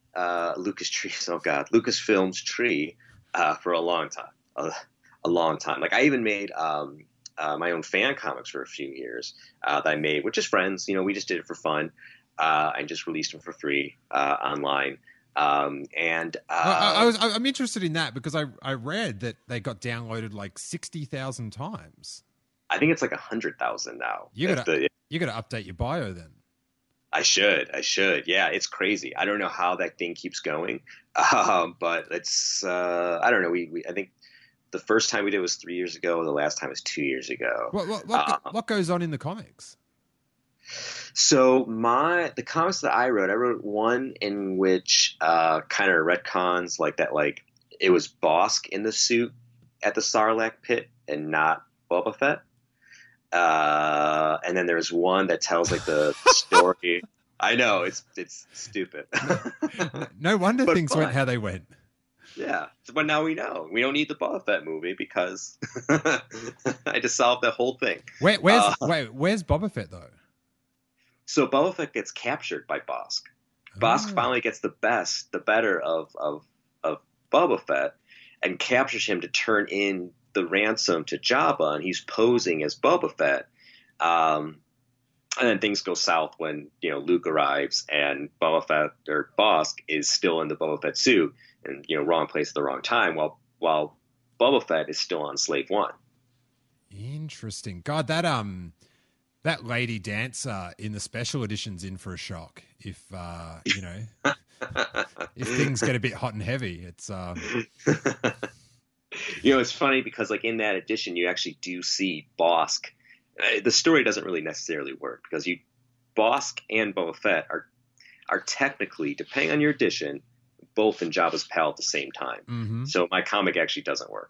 tree for a long time. A long time. Like I even made my own fan comics for a few years that I made with just friends. You know, we just did it for fun. I just released them for free online. I'm interested in that because I read that they got downloaded like 60,000 times. I think it's like 100,000 now. You got to update your bio then. I should. Yeah, it's crazy. I don't know how that thing keeps going, but it's. I don't know. I think the first time we did was 3 years ago. The last time was 2 years ago. What goes on in the comics? So the comics that I wrote one in which kind of retcons like that, like it was Bossk in the suit at the Sarlacc pit and not Boba Fett. And then there's one that tells like the story. I know it's stupid. No wonder things went how they went. Yeah, but now we know. We don't need the Boba Fett movie because I just solved the whole thing. Where's Boba Fett though? So Boba Fett gets captured by Bossk. Bossk finally gets the better of Boba Fett and captures him to turn in the ransom to Jabba, and he's posing as Boba Fett. And then things go south when, you know, Luke arrives and Boba Fett or Bossk is still in the Boba Fett suit and, you know, wrong place at the wrong time while Boba Fett is still on Slave One. Interesting. God, that lady dancer in the special edition's in for a shock if you know if things get a bit hot and heavy. It's You know, it's funny because like in that edition, you actually do see Bossk. The story doesn't really necessarily work because Bossk and Boba Fett are technically, depending on your edition, both in Jabba's pal at the same time. Mm-hmm. So my comic actually doesn't work.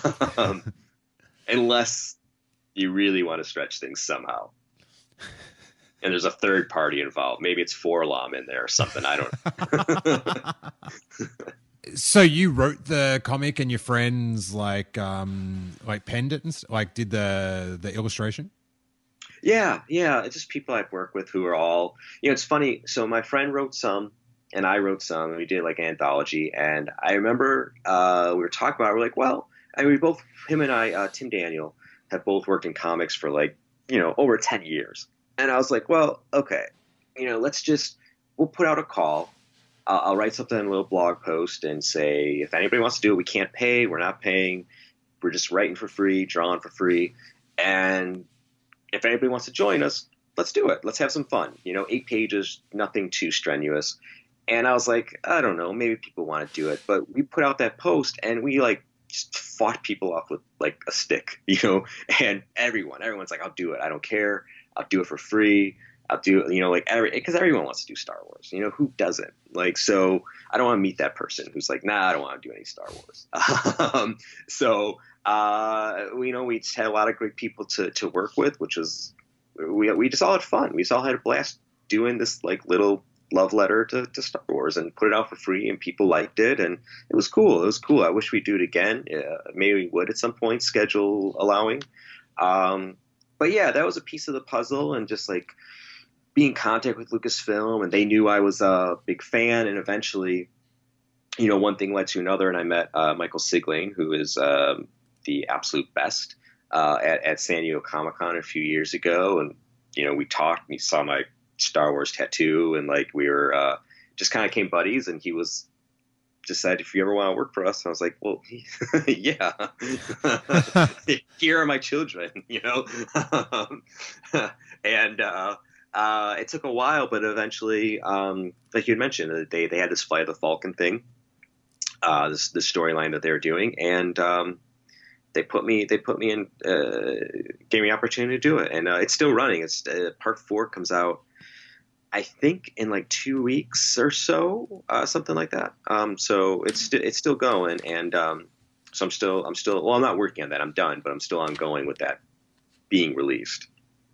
Unless you really want to stretch things somehow. And there's a third party involved. Maybe it's Forlom in there or something. I don't. So you wrote the comic, and your friends like penned it and like did the illustration. Yeah. It's just people I've worked with who are all, it's funny. So my friend wrote some, and I wrote some, and we did like an anthology. And I remember we were talking about it. We're like, well, we both, him and I, Tim Daniel, have both worked in comics for like over 10 years. And I was like, well, okay, we'll put out a call. I'll write something in a little blog post and say, if anybody wants to do it, we can't pay. We're not paying. We're just writing for free, drawing for free. And if anybody wants to join us, let's do it. Let's have some fun. 8 pages, nothing too strenuous. And I was like, I don't know, maybe people want to do it. But we put out that post, and we like just fought people off with like a stick, and everyone's like, I'll do it. I don't care. I'll do it for free. I'll do it, because everyone wants to do Star Wars. Who doesn't? Like, so I don't want to meet that person who's like, nah, I don't want to do any Star Wars. We just had a lot of great people to work with, which was, we just all had fun. We just all had a blast doing this like little love letter to Star Wars and put it out for free, and people liked it, and it was cool. I wish we'd do it again. Maybe we would at some point, schedule allowing. But yeah, that was a piece of the puzzle, and just like being in contact with Lucasfilm, and they knew I was a big fan, and eventually, one thing led to another, and I met Michael Sigling, who is the absolute best at San Diego Comic-Con a few years ago, and we talked, and he saw my Star Wars tattoo, and like we were just kind of became buddies, and he was just said, if you ever want to work for us. And I was like, well, yeah, here are my children, and it took a while, but eventually, like you had mentioned, they had this Flight of the Falcon thing, this storyline that they were doing, and they put me in, gave me the opportunity to do it, and it's still running. It's part 4 comes out, I think, in like 2 weeks or so, something like that. So it's still going, and so I'm still well, I'm not working on that. I'm done, but I'm still ongoing with that being released.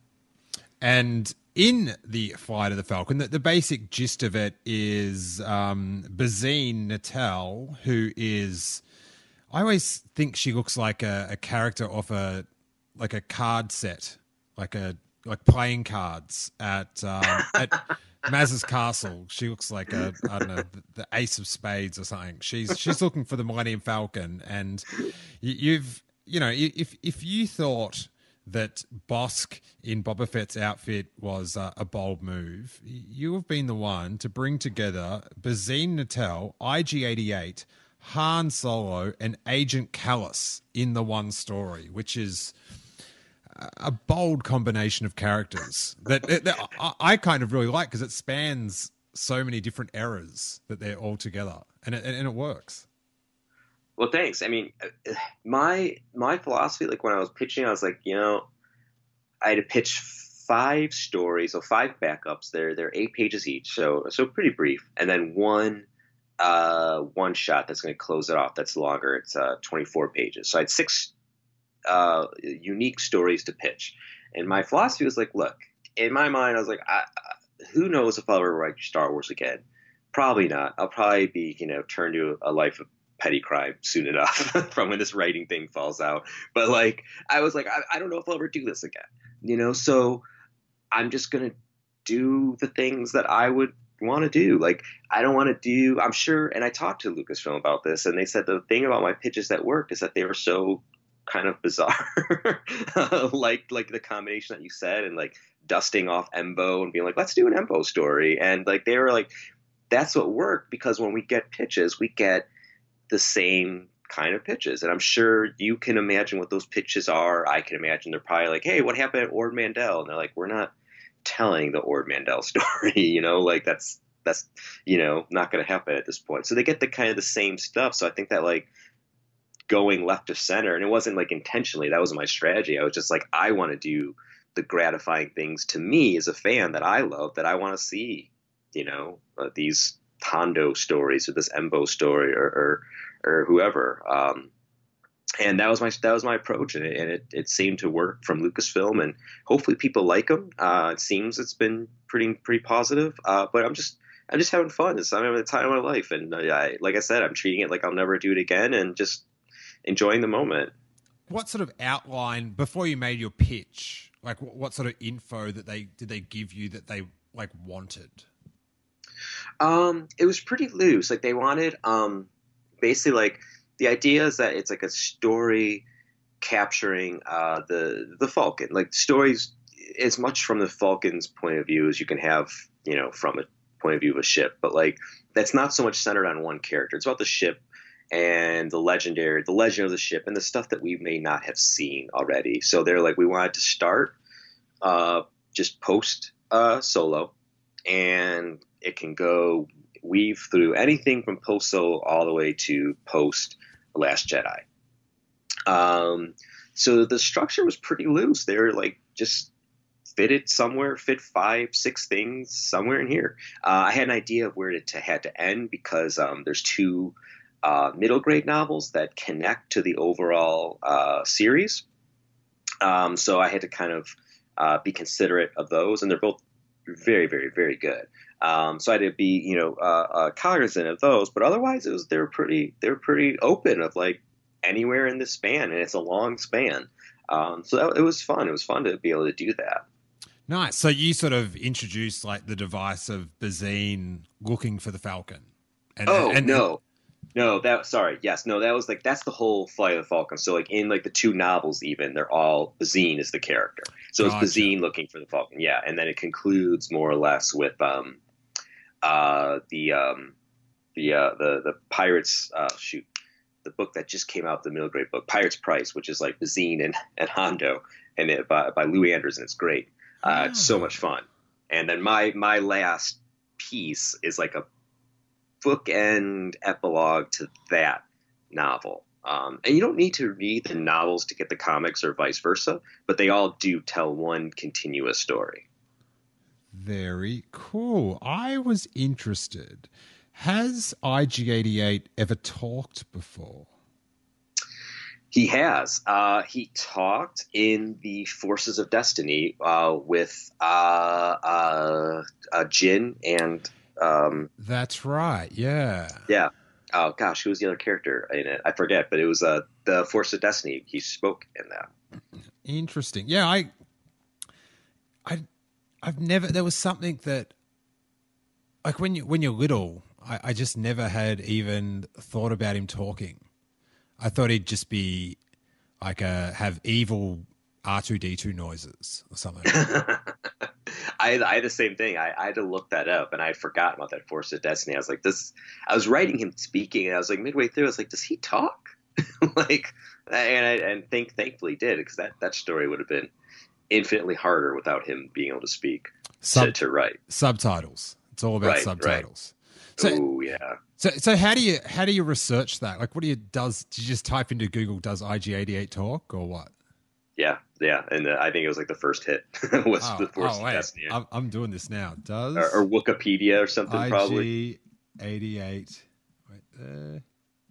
And in the Flight of the Falcon, the basic gist of it is Bazine Natel, who is, I always think she looks like a character off a card set, like playing cards at Maz's Castle. She looks like I don't know, the Ace of Spades or something. She's looking for the Millennium Falcon, and if you thought that Bosk in Boba Fett's outfit was a bold move, you have been the one to bring together Bazine Natel, IG-88, Han Solo, and Agent Kallus in the one story, which is a bold combination of characters that I kind of really like, because it spans so many different eras that they're all together, and it works. Well, thanks. I mean, my philosophy, like when I was pitching, I was like, I had to pitch 5 stories, so 5 backups. They're 8 pages each, so pretty brief, and then one shot that's going to close it off. That's longer. It's 24 pages. So I had 6 unique stories to pitch, and my philosophy was like, look, in my mind, I was like, who knows if I'll ever write Star Wars again? Probably not. I'll probably be turned to a life of petty crime soon enough from when this writing thing falls out. But like, I was like, I don't know if I'll ever do this again, so I'm just gonna do the things that I would want to do. Like, I don't want to do, I'm sure, and I talked to Lucasfilm about this, and they said the thing about my pitches that worked is that they were so kind of bizarre, like the combination that you said, and like dusting off Embo and being like, let's do an Embo story, and like they were like, that's what worked, because when we get pitches, we get the same kind of pitches, and I'm sure you can imagine what those pitches are. I can imagine they're probably like, hey, what happened at Ord Mantell? And they're like, we're not telling the Ord Mantell story, like that's not going to happen at this point. So they get the kind of the same stuff. So I think that like going left to center, and it wasn't like intentionally, that wasn't my strategy. I was just like, I want to do the gratifying things to me as a fan that I love, that I want to see, these Hondo stories or this Embo story or whoever. And that was my approach, and it seemed to work from Lucasfilm, and hopefully people like them. It seems it's been pretty positive. But I'm just having fun. I'm having the time of my life, and like I said, I'm treating it like I'll never do it again, and just enjoying the moment. What sort of outline before you made your pitch? Like, what sort of info did they give you that they like wanted? It was pretty loose. Like they wanted basically like. The idea is that it's like a story capturing the Falcon, like stories as much from the Falcon's point of view as you can have, from a point of view of a ship. But like that's not so much centered on one character. It's about the ship and the legend of the ship and the stuff that we may not have seen already. So they're like, we wanted to start just post Solo, and it can go weave through anything from post Solo all the way to post Last Jedi. So the structure was pretty loose. They were like just fit 5-6 things somewhere in here. I had an idea of where it had to end because there's 2 middle grade novels that connect to the overall series. So I had to kind of be considerate of those, and they're both very, very, very good. So I had to be, cognizant of those, but otherwise they were pretty open of like anywhere in this span, and it's a long span. So it was fun. It was fun to be able to do that. Nice. So you sort of introduced like the device of Bazine looking for the Falcon. That was like, that's the whole Flight of the Falcon. So like in like the 2 novels, even they're all Bazine is the character. So Gotcha. It's Bazine looking for the Falcon. Yeah. And then it concludes more or less with, the Pirates, the book that just came out, the middle grade book, Pirate's Price, which is like Bazine and Hondo, and by Lou Anderson. It's great. It's so much fun. And then my last piece is like a bookend epilogue to that novel. And you don't need to read the novels to get the comics or vice versa, but they all do tell one continuous story. Very cool. I was interested. Has IG-88 ever talked before? He has. He talked in the Forces of Destiny with Jin and... That's right. Yeah. Yeah. Oh gosh, who was the other character in it? I forget, but it was the Force of Destiny. He spoke in that. Interesting. Yeah, I've never. There was something that, like when you're little, I just never had even thought about him talking. I thought he'd just be like have evil R2-D2 noises or something. I had the same thing. I had to look that up, and I had forgotten about that Force of Destiny. I was like, I was writing him speaking, and I was like, midway through, I was like, does he talk? Thankfully he did, because that story would have been infinitely harder without him being able to speak to write. Subtitles. It's all about subtitles. Right. So, yeah. So how do you research that? Like, do you just type into Google, does IG-88 talk, or what? Yeah, and I think it was like the first hit was the Force of Destiny. I'm doing this now. Does or Wikipedia or something IG-88, probably. IG-88. Right there.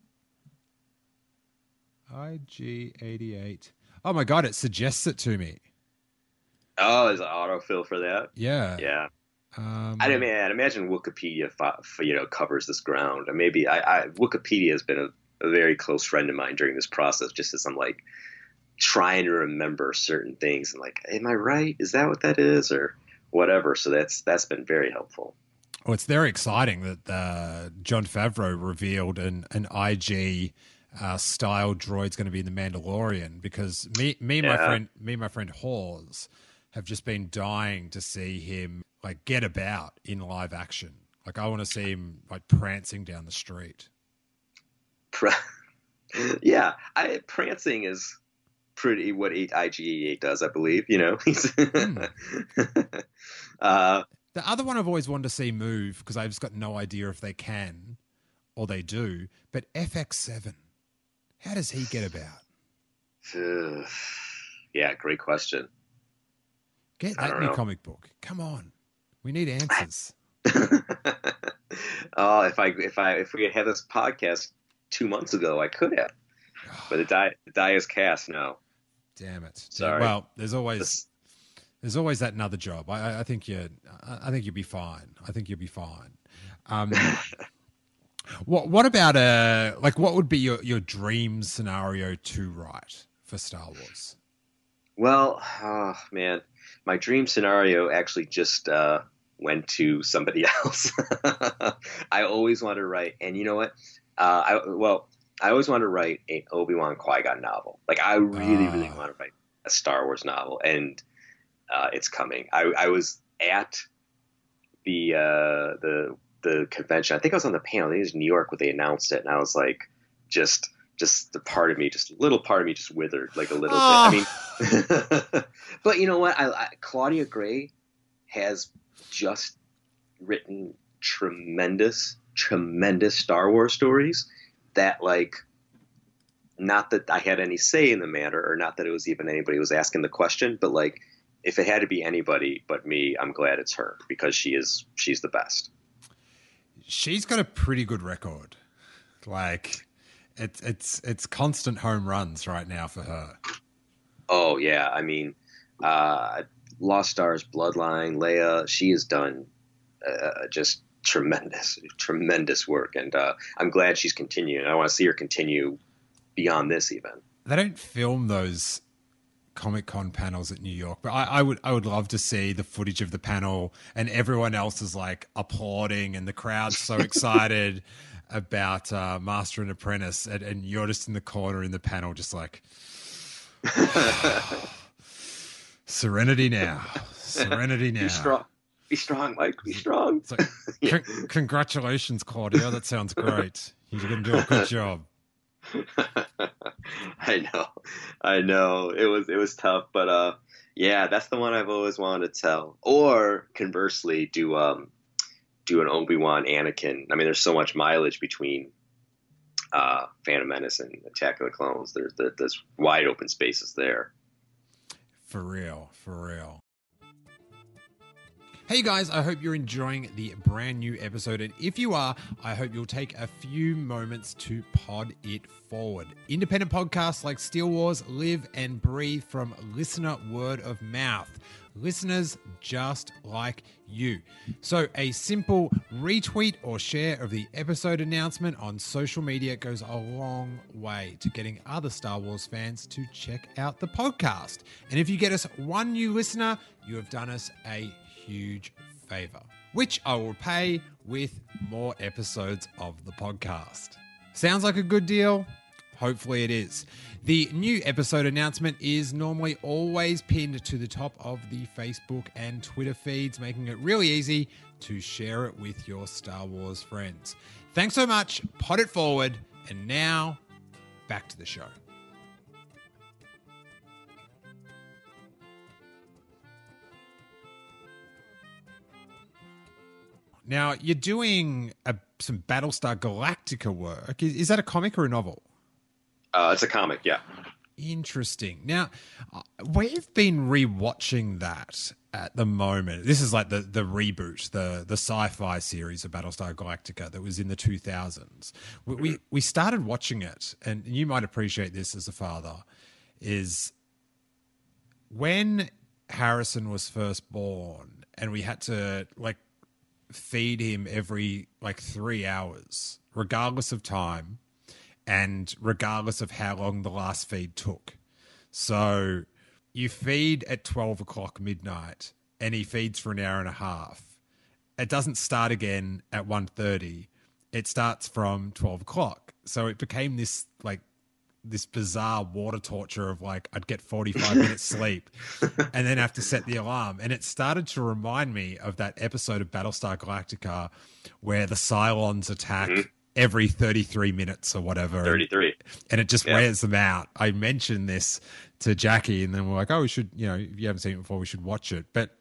IG-88. Oh my God! It suggests it to me. Oh, there's an autofill for that. Yeah. Yeah. I'd imagine Wikipedia, covers this ground. And maybe Wikipedia has been a very close friend of mine during this process. Just as I'm like trying to remember certain things and like, am I right? Is that what that is, or whatever? So that's been very helpful. Oh, it's very exciting that Jon Favreau revealed an IG style droid's going to be in The Mandalorian, because me and my friend Hawes have just been dying to see him like get about in live action. Like I want to see him like prancing down the street. Yeah, prancing is pretty what IG-88 does, I believe. The other one I've always wanted to see move, because I've just got no idea if they can or they do, but FX7, how does he get about? Yeah, great question. Get that new comic book. Come on. We need answers. If we had had this podcast 2 months ago, I could have. But the die is cast now. Damn it. Sorry. Well, there's always that another job. I think you'll be fine. I think you'll be fine. What about what would be your dream scenario to write for Star Wars? Well, oh, man, my dream scenario actually just went to somebody else. I always want to write, and you know what? I always want to write an Obi-Wan Qui-Gon novel. Like, I really want to write a Star Wars novel, and it's coming. I was at the convention. I think I was on the panel. I think it was New York where they announced it, and I was like, just the part of me, just a little part of me, just withered like a little bit. I mean, but you know what? Claudia Gray has just written tremendous Star Wars stories that, like, not that I had any say in the matter, or not that it was even anybody who was asking the question, but like, if it had to be anybody but me, I'm glad it's her, because she's the best. She's got a pretty good record. Like, it's constant home runs right now for her. Oh yeah, I mean, Lost Stars, Bloodline, Leia, she has done just tremendous work, and I'm glad she's continuing. I want to see her continue beyond this even. They don't film those Comic-Con panels at New York, but I would love to see the footage of the panel, and everyone else is like applauding, and the crowd's so excited about Master and Apprentice, and you're just in the corner in the panel, just like serenity now. Be strong, Mike. Be strong. Like, congratulations, Claudia. That sounds great. You're going to do a good job. I know. It was tough, but yeah, that's the one I've always wanted to tell. Or conversely, do an Obi-Wan Anakin. I mean, there's so much mileage between Phantom Menace and Attack of the Clones. There's wide open spaces there. For real. Hey guys, I hope you're enjoying the brand new episode, and if you are, I hope you'll take a few moments to pod it forward. Independent podcasts like Steele Wars live and breathe from listener word of mouth. Listeners just like you. So a simple retweet or share of the episode announcement on social media goes a long way to getting other Star Wars fans to check out the podcast. And if you get us one new listener, you have done us a huge favor, which I will pay with more episodes of the podcast. Sounds like a good deal? Hopefully it is. The new episode announcement is normally always pinned to the top of the Facebook and Twitter feeds, making it really easy to share it with your Star Wars friends. Thanks so much. Pod it forward. And now, back to the show. Now, you're doing some Battlestar Galactica work. Is that a comic or a novel? It's a comic, yeah. Interesting. Now, we've been rewatching that at the moment. This is like the reboot, the sci-fi series of Battlestar Galactica that was in the 2000s. We started watching it, and you might appreciate this as a father, is when Harrison was first born and we had to feed him every 3 hours, regardless of time and regardless of how long the last feed took. So you feed at 12 o'clock midnight and he feeds for an hour and a half. It doesn't start again at 1:30. It starts from 12 o'clock. So it became this bizarre water torture of I'd get 45 minutes sleep and then have to set the alarm. And it started to remind me of that episode of Battlestar Galactica where the Cylons attack every 33 minutes or whatever. 33. And it just wears them out. I mentioned this to Jackie and then we're like, oh, we should, if you haven't seen it before, we should watch it. But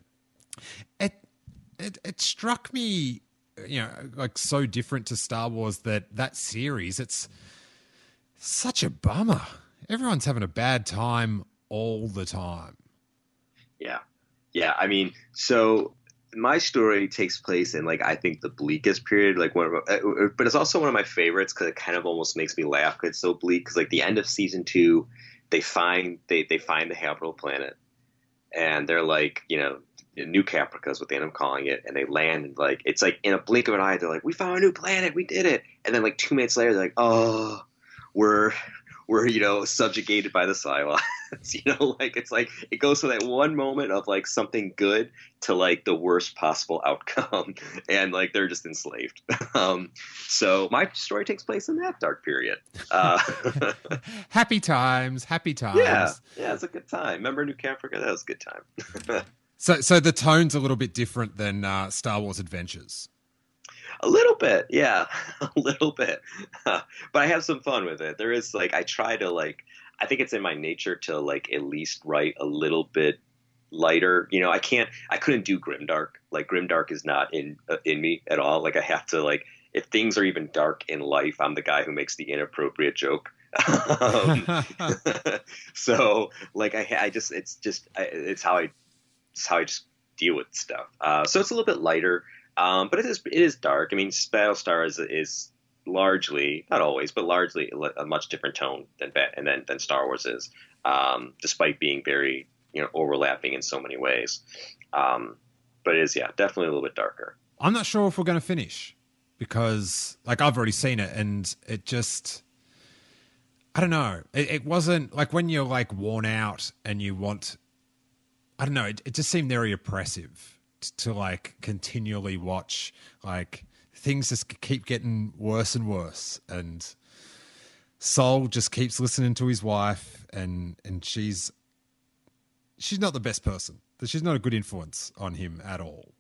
it struck me, so different to Star Wars that series, it's such a bummer. Everyone's having a bad time all the time. Yeah. I mean, so my story takes place in like I think the bleakest period, like but it's also one of my favorites because it kind of almost makes me laugh because it's so bleak. Because like the end of season 2, they find the habitable planet, and they're like, New Caprica is what they end up calling it, and they land and like it's like in a blink of an eye, they're like, we found a new planet, we did it, and then like 2 minutes later, they're like, oh, we're subjugated by the Cylons. Like it's like it goes from that one moment of like something good to like the worst possible outcome, and like they're just enslaved. So my story takes place in that dark period. Happy times, happy times. Yeah, it's a good time. Remember New Caprica? That was a good time. So the tone's a little bit different than Star Wars Adventures. A little bit, yeah, a little bit. But I have some fun with it. There is like I try to like I think it's in my nature to like at least write a little bit lighter. I couldn't do grimdark. Like grimdark is not in me at all. Like I have to like if things are even dark in life, I'm the guy who makes the inappropriate joke. So like it's how I just deal with stuff. So it's a little bit lighter. But it is dark. I mean, Battlestar is largely, not always, but largely a much different tone than Star Wars is, despite being very overlapping in so many ways. But it is, yeah, definitely a little bit darker. I'm not sure if we're going to finish because, like, I've already seen it, and it just, I don't know. It wasn't like when you're like worn out and you want, I don't know. It just seemed very oppressive to like continually watch like things just keep getting worse and worse, and Sol just keeps listening to his wife, and she's not the best person. She's not a good influence on him at all.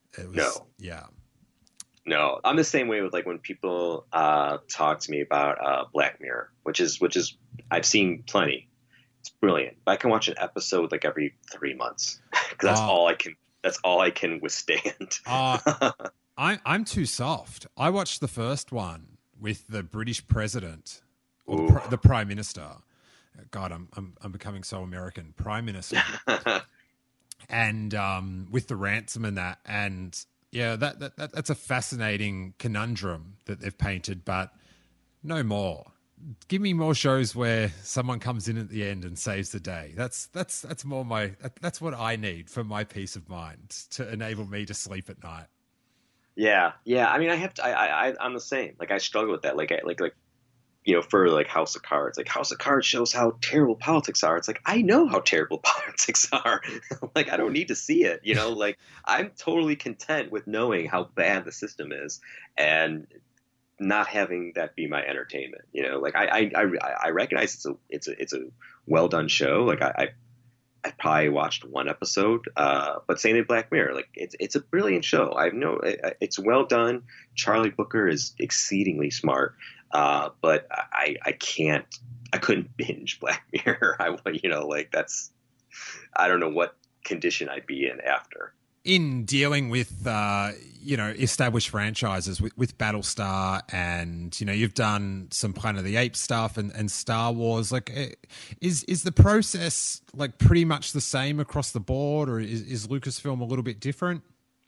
No, I'm the same way with like when people talk to me about Black Mirror, which is I've seen plenty. It's brilliant. I can watch an episode like every 3 months because that's all I can withstand. I'm too soft. I watched the first one with the British president or the prime minister. God, I'm becoming so American. Prime minister, and with the ransom and that, and yeah, that's a fascinating conundrum that they've painted, but no more. Give me more shows where someone comes in at the end and saves the day. That's more that's what I need for my peace of mind to enable me to sleep at night. Yeah. I mean, I'm the same. Like I struggle with that. Like for like House of Cards. Like House of Cards shows how terrible politics are. It's like I know how terrible politics are. Like I don't need to see it. Like I'm totally content with knowing how bad the system is, and not having that be my entertainment, like I recognize it's a well done show. Like I probably watched one episode, but same in Black Mirror. Like it's a brilliant show. It's well done. Charlie Booker is exceedingly smart, but I couldn't binge Black Mirror. I don't know what condition I'd be in after. In dealing with, established franchises with Battlestar, and, you've done some Planet of the Apes stuff and Star Wars, like, is the process, like, pretty much the same across the board, or is Lucasfilm a little bit different?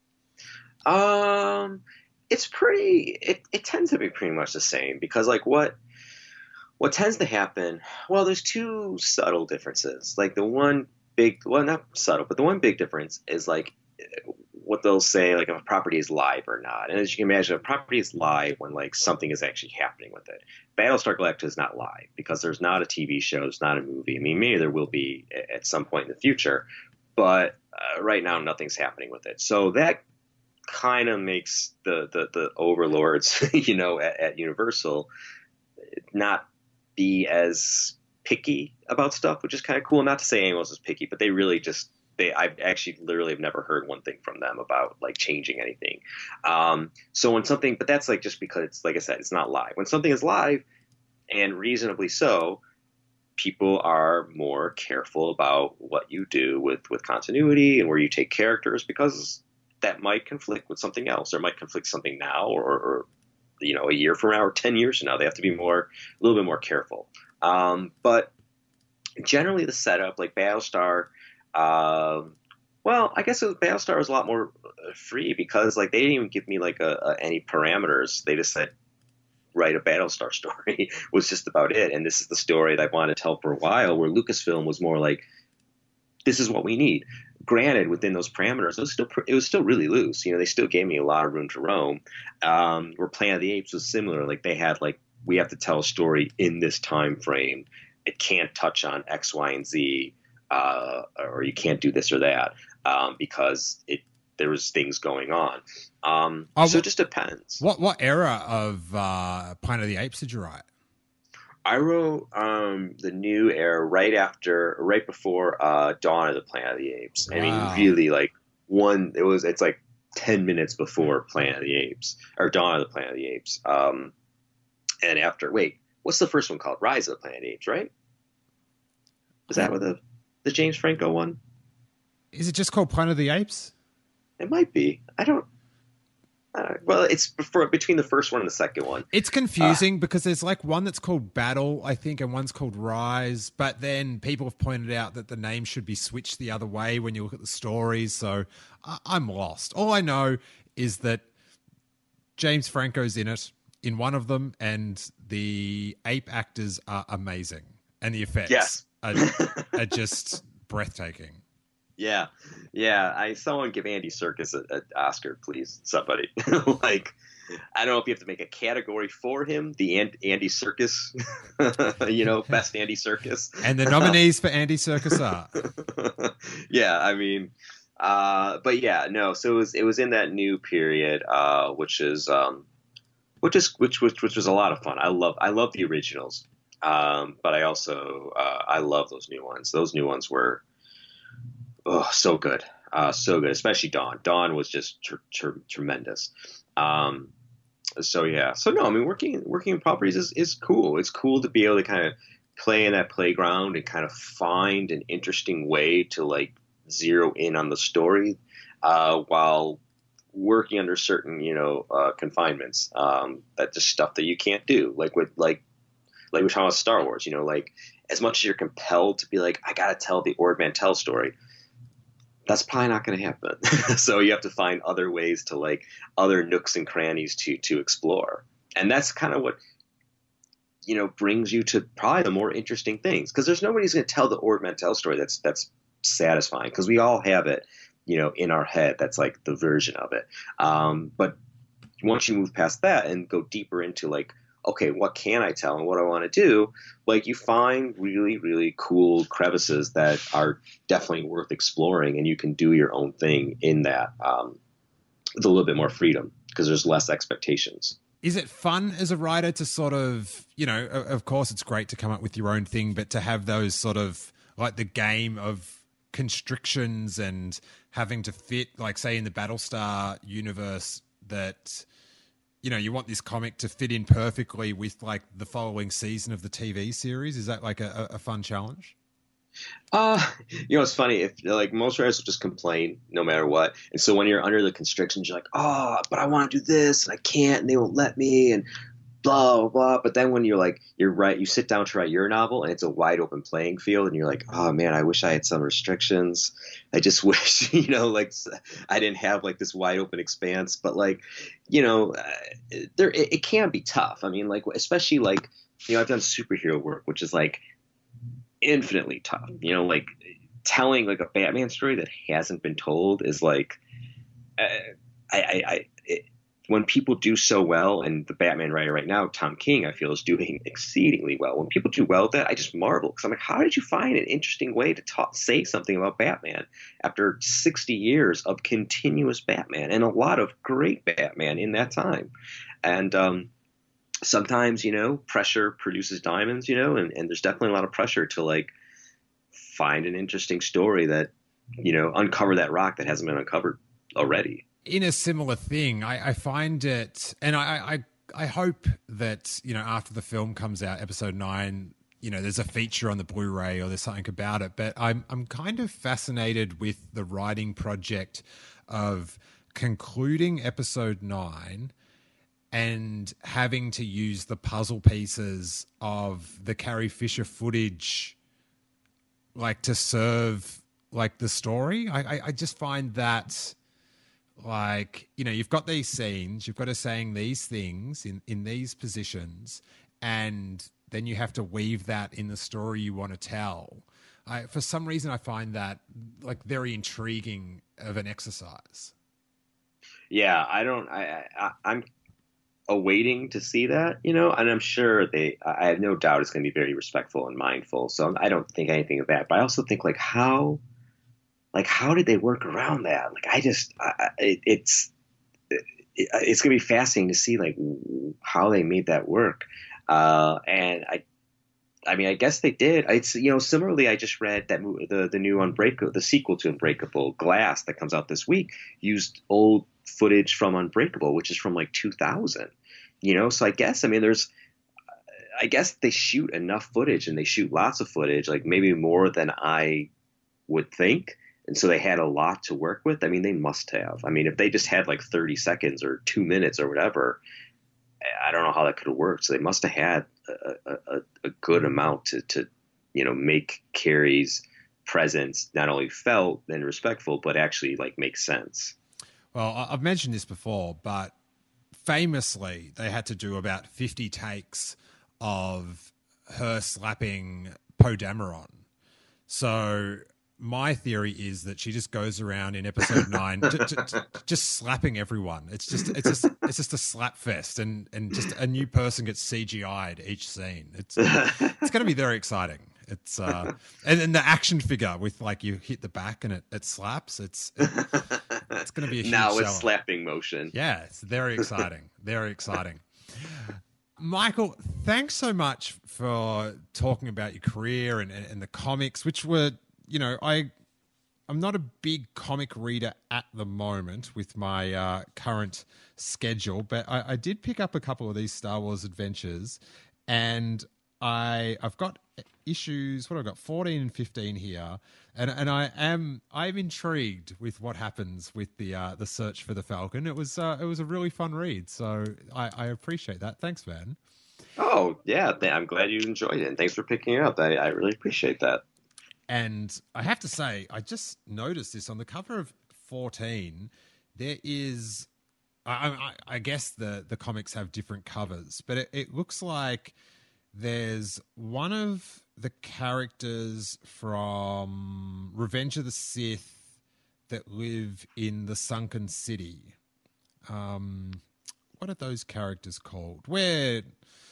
It's it tends to be pretty much the same, because, like, what tends to happen, well, there's two subtle differences. Like, not subtle, but the one big difference is, like, what they'll say, like if a property is live or not. And as you can imagine, a property is live when like something is actually happening with it. Battlestar Galactica is not live because there's not a TV show, there's not a movie. I mean, maybe there will be at some point in the future, but right now nothing's happening with it. So that kind of makes the overlords, at Universal not be as picky about stuff, which is kind of cool. Not to say anyone else is picky, but they really just. I've actually literally have never heard one thing from them about like changing anything. So when something, but that's like just because it's like I said, it's not live. When something is live, and reasonably so, people are more careful about what you do with continuity and where you take characters, because that might conflict with something else, or might conflict something now, or a year from now, or 10 years from now. They have to be a little bit more careful. But generally, the setup, like Battlestar. Well, I guess it was, Battlestar was a lot more free because like they didn't even give me like any parameters. They just said write a Battlestar story was just about it. And this is the story that I wanted to tell for a while. Where Lucasfilm was more like, this is what we need. Granted, within those parameters, it was still really loose. You know, they still gave me a lot of room to roam. Where Planet of the Apes was similar. Like they had like, we have to tell a story in this time frame. It can't touch on X, Y, and Z, or you can't do this or that, because there was things going on. So it just depends. What era of Planet of the Apes did you write? I wrote the new era right before Dawn of the Planet of the Apes. Wow. I mean, really, like it's like 10 minutes before Planet of the Apes or Dawn of the Planet of the Apes. And after, what's the first one called? Rise of the Planet of the Apes, right? Is that what the James Franco one? Is it just called Planet of the Apes? It might be. I don't. Well, it's between the first one and the second one. It's confusing because there's like one that's called Battle, I think, and one's called Rise. But then people have pointed out that the name should be switched the other way when you look at the stories. So I'm lost. All I know is that James Franco's in it, in one of them, and the ape actors are amazing. And the effects are just breathtaking. Yeah. Someone give Andy Serkis an Oscar, please. Somebody. Like, I don't know if you have to make a category for him. The Andy Serkis, best Andy Serkis. And the nominees for Andy Serkis are. Yeah, I mean, but yeah, no. So it was in that new period, which was a lot of fun. I love the originals, but I also I love those new ones. Those new ones were. Oh, so good. So good, especially Dawn. Dawn was just tremendous. So yeah. So no, I mean, working in properties is cool. It's cool to be able to kind of play in that playground and kind of find an interesting way to like zero in on the story, while working under certain, confinements. That just stuff that you can't do. Like we're talking about Star Wars, like as much as you're compelled to be like, I got to tell the Ord Mantell story. That's probably not going to happen. So you have to find other ways to like other nooks and crannies to explore. And that's kind of what, brings you to probably the more interesting things. Cause there's nobody who's going to tell the Ord Mantell story that's satisfying. Cause we all have it, in our head. That's like the version of it. But once you move past that and go deeper into like, okay, what can I tell and what I want to do? Like you find really, really cool crevices that are definitely worth exploring, and you can do your own thing in that with a little bit more freedom because there's less expectations. Is it fun as a writer to sort of, of course it's great to come up with your own thing, but to have those sort of like the game of constrictions and having to fit, like say in the Battlestar universe that, you want this comic to fit in perfectly with like the following season of the TV series. Is that like a fun challenge? It's funny if like most writers will just complain no matter what. And so when you're under the constrictions, you're like, oh, but I want to do this and I can't, and they won't let me and blah, blah, blah. But then when you're right, you sit down to write your novel and it's a wide open playing field and you're like, oh man, I wish I had some restrictions. I just wish, like I didn't have like this wide open expanse, but like, it can be tough. I mean, like, especially like, I've done superhero work, which is like infinitely tough, like telling like a Batman story that hasn't been told is like, when people do so well, and the Batman writer right now, Tom King, I feel is doing exceedingly well. When people do well with that, I just marvel because I'm like, how did you find an interesting way to say something about Batman after 60 years of continuous Batman and a lot of great Batman in that time? And sometimes, pressure produces diamonds, and there's definitely a lot of pressure to like find an interesting story that, uncover that rock that hasn't been uncovered already. In a similar thing, I find it, and I hope that, after the film comes out, episode 9, there's a feature on the Blu-ray or there's something about it, but I'm kind of fascinated with the writing project of concluding episode 9 and having to use the puzzle pieces of the Carrie Fisher footage, like to serve like the story. I just find that, like, you know, you've got these scenes, you've got to saying these things in these positions, and then you have to weave that in the story you want to tell. For some reason, I find that like very intriguing of an exercise. Yeah, I'm awaiting to see that, you know, and I'm sure I have no doubt it's going to be very respectful and mindful. So I don't think anything of that, but I also think how did they work around that? Like, it's going to be fascinating to see like how they made that work. And I mean, I guess they did. It's, you know, similarly, I just read that the new Unbreakable, the sequel to Unbreakable, Glass, that comes out this week, used old footage from Unbreakable, which is from like 2000. You know, so I guess, I mean, I guess they shoot enough footage, and they shoot lots of footage, like maybe more than I would think. And so they had a lot to work with. I mean, they must have. I mean, if they just had like 30 seconds or 2 minutes or whatever, I don't know how that could have worked. So they must have had a good amount to, you know, make Carrie's presence not only felt and respectful, but actually like make sense. Well, I've mentioned this before, but famously, they had to do about 50 takes of her slapping Poe Dameron. So my theory is that she just goes around in episode 9 just slapping everyone. It's just a slap fest, and just a new person gets CGI'd each scene. It's going to be very exciting. It's and then the action figure with, like, you hit the back and it slaps. It's going to be a huge now seller. it's slapping motion. Yeah, it's very exciting. Very exciting. Michael, thanks so much for talking about your career and the comics, which were, you know, I'm not a big comic reader at the moment with my current schedule, but I did pick up a couple of these Star Wars adventures, and I've got issues. What have I got? 14 and 15 here, and I'm intrigued with what happens with the search for the Falcon. It was a really fun read, so I appreciate that. Thanks, man. Oh yeah, I'm glad you enjoyed it, and thanks for picking it up. I really appreciate that. And I have to say, I just noticed this on the cover of 14. There is, I guess the comics have different covers, but it looks like there's one of the characters from Revenge of the Sith that live in the Sunken City. What are those characters called? Yeah,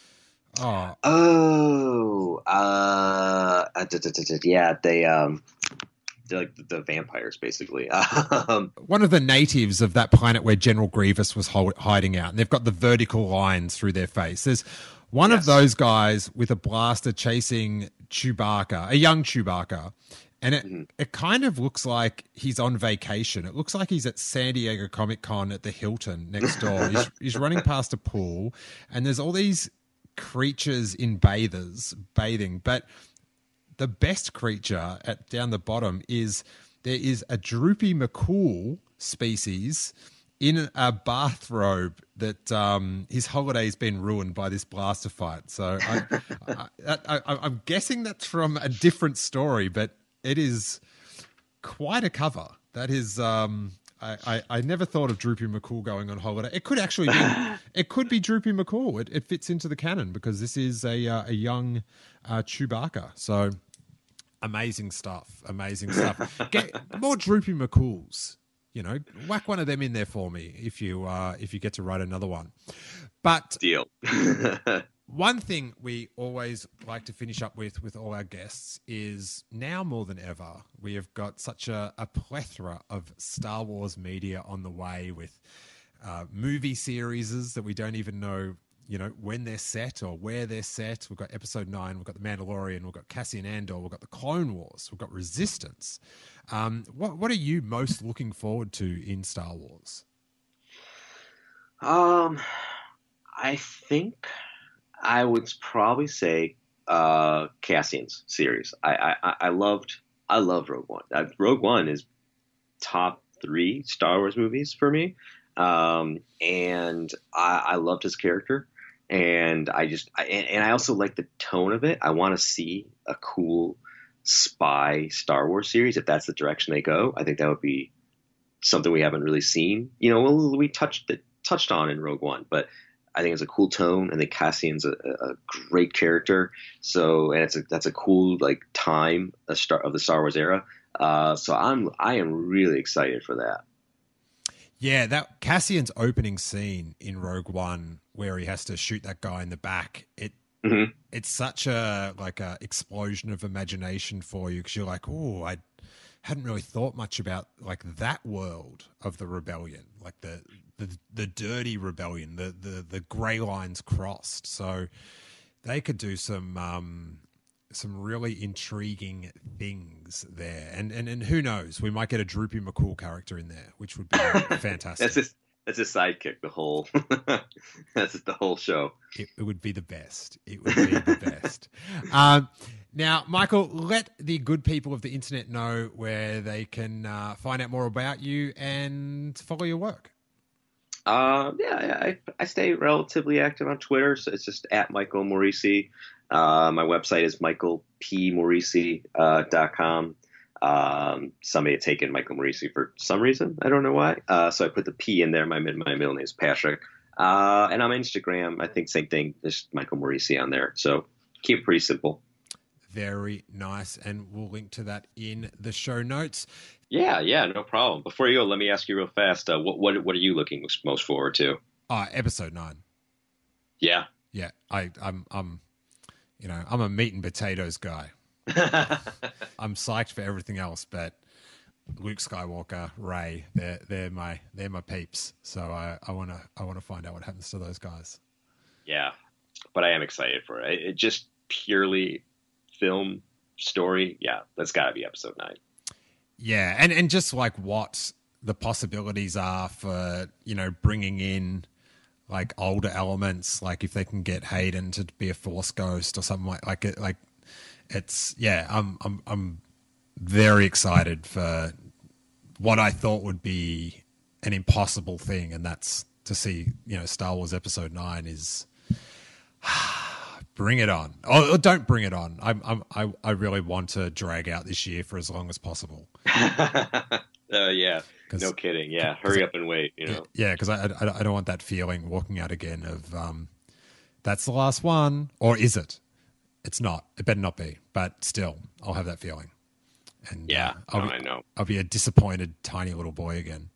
they're like the vampires, basically. One of the natives of that planet where General Grievous was hiding out, and they've got the vertical lines through their face. There's one of those guys with a blaster chasing Chewbacca, a young Chewbacca, and it kind of looks like he's on vacation. It looks like he's at San Diego Comic-Con at the Hilton next door. He's running past a pool, and there's all these creatures in bathing, but the best creature down the bottom is there is a Droopy McCool species in a bathrobe that his holiday's been ruined by this blaster fight. So I'm guessing that's from a different story, but it is quite a cover. That is, I never thought of Droopy McCool going on holiday. It could actually be, it could be Droopy McCool. It fits into the canon because this is a young Chewbacca. So amazing stuff. Get more Droopy McCools. You know, whack one of them in there for me if you get to write another one. But deal. One thing we always like to finish up with all our guests is, now more than ever, we have got such a plethora of Star Wars media on the way, with movie series that we don't even know, you know, when they're set or where they're set. We've got Episode 9, we've got The Mandalorian, we've got Cassian Andor, we've got The Clone Wars, we've got Resistance. What are you most looking forward to in Star Wars? I think I would probably say Cassian's series. I loved Rogue One. Rogue One is top 3 Star Wars movies for me, and I loved his character, and I also like the tone of it. I want to see a cool spy Star Wars series, if that's the direction they go. I think that would be something we haven't really seen. We touched on in Rogue One, but I think it's a cool tone. I think Cassian's a great character. So, and that's a cool like time of the Star Wars era. So I am really excited for that. Yeah, that Cassian's opening scene in Rogue One where he has to shoot that guy in the back. It's such a explosion of imagination for you, because you're like, oh, I hadn't really thought much about like that world of the rebellion, like the dirty rebellion, the grey lines crossed. So they could do some really intriguing things there, and who knows, we might get a Droopy McCool character in there, which would be fantastic. That's a sidekick. That's the whole show. It would be the best. It would be the best. Now, Michael, let the good people of the internet know where they can find out more about you and follow your work. I stay relatively active on Twitter, so it's just at Michael Morisi. My website is michaelpmorisi.com. Somebody had taken Michael Morisi for some reason. I don't know why. So I put the P in there. My middle name is Patrick. And on Instagram, I think same thing, just Michael Morisi on there. So keep it pretty simple. Very nice. And we'll link to that in the show notes. Yeah, no problem. Before you go, let me ask you real fast. What are you looking most forward to? Episode 9. Yeah. Yeah. I'm a meat and potatoes guy. I'm psyched for everything else, but Luke Skywalker, Rey, they're my peeps. So I want to find out what happens to those guys. Yeah, but I am excited for it. It just purely film story. Yeah, that's got to be episode 9. Yeah, and just like what the possibilities are for bringing in like older elements, like if they can get Hayden to be a Force ghost or something like it, like. It's I'm very excited for what I thought would be an impossible thing, and that's to see Star Wars Episode 9 is bring it on. Oh, don't bring it on. I really want to drag out this year for as long as possible. Yeah, no kidding. Yeah, hurry up and wait. Yeah, because I don't want that feeling walking out again of that's the last one, or is it? It's not. It better not be. But still, I'll have that feeling. And yeah, I know. I'll be a disappointed tiny little boy again.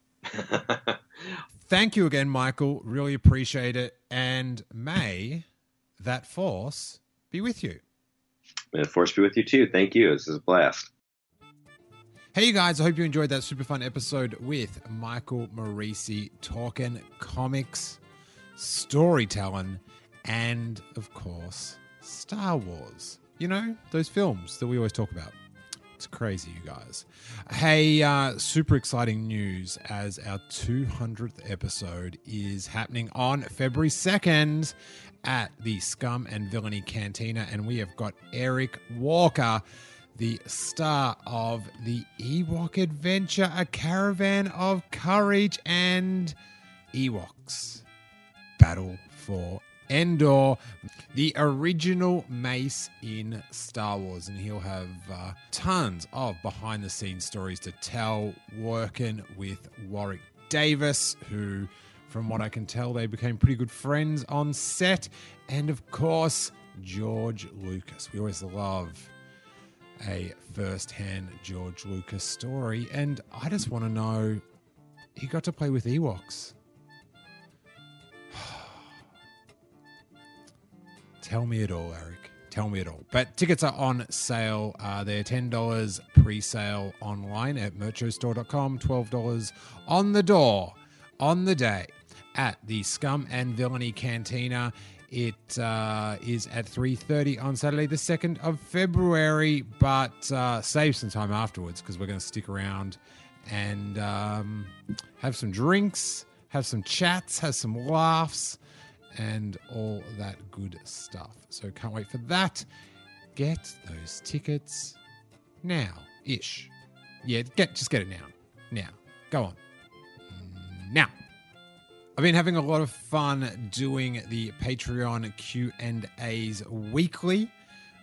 Thank you again, Michael. Really appreciate it. And may that force be with you. May the force be with you too. Thank you. This is a blast. Hey, you guys. I hope you enjoyed that super fun episode with Michael Morisi talking comics, storytelling, and, of course, Star Wars. Those films that we always talk about. It's crazy, you guys. Hey, super exciting news as our 200th episode is happening on February 2nd at the Scum and Villainy Cantina, and we have got Eric Walker, the star of the Ewok Adventure, A Caravan of Courage, and Ewoks Battle for Endor, the original Mace in Star Wars, and he'll have tons of behind-the-scenes stories to tell, working with Warwick Davis, who, from what I can tell, they became pretty good friends on set, and of course, George Lucas. We always love a first-hand George Lucas story, and I just want to know, he got to play with Ewoks. Tell me it all, Eric. Tell me it all. But tickets are on sale. They're $10 pre-sale online at merchostore.com, $12 on the door on the day at the Scum and Villainy Cantina. It is at 3:30 on Saturday, the 2nd of February, but save some time afterwards because we're going to stick around and have some drinks, have some chats, have some laughs, and all that good stuff. So can't wait for that. Get those tickets now-ish. Yeah, just get it now. Now. Go on. Now. I've been having a lot of fun doing the Patreon Q&As weekly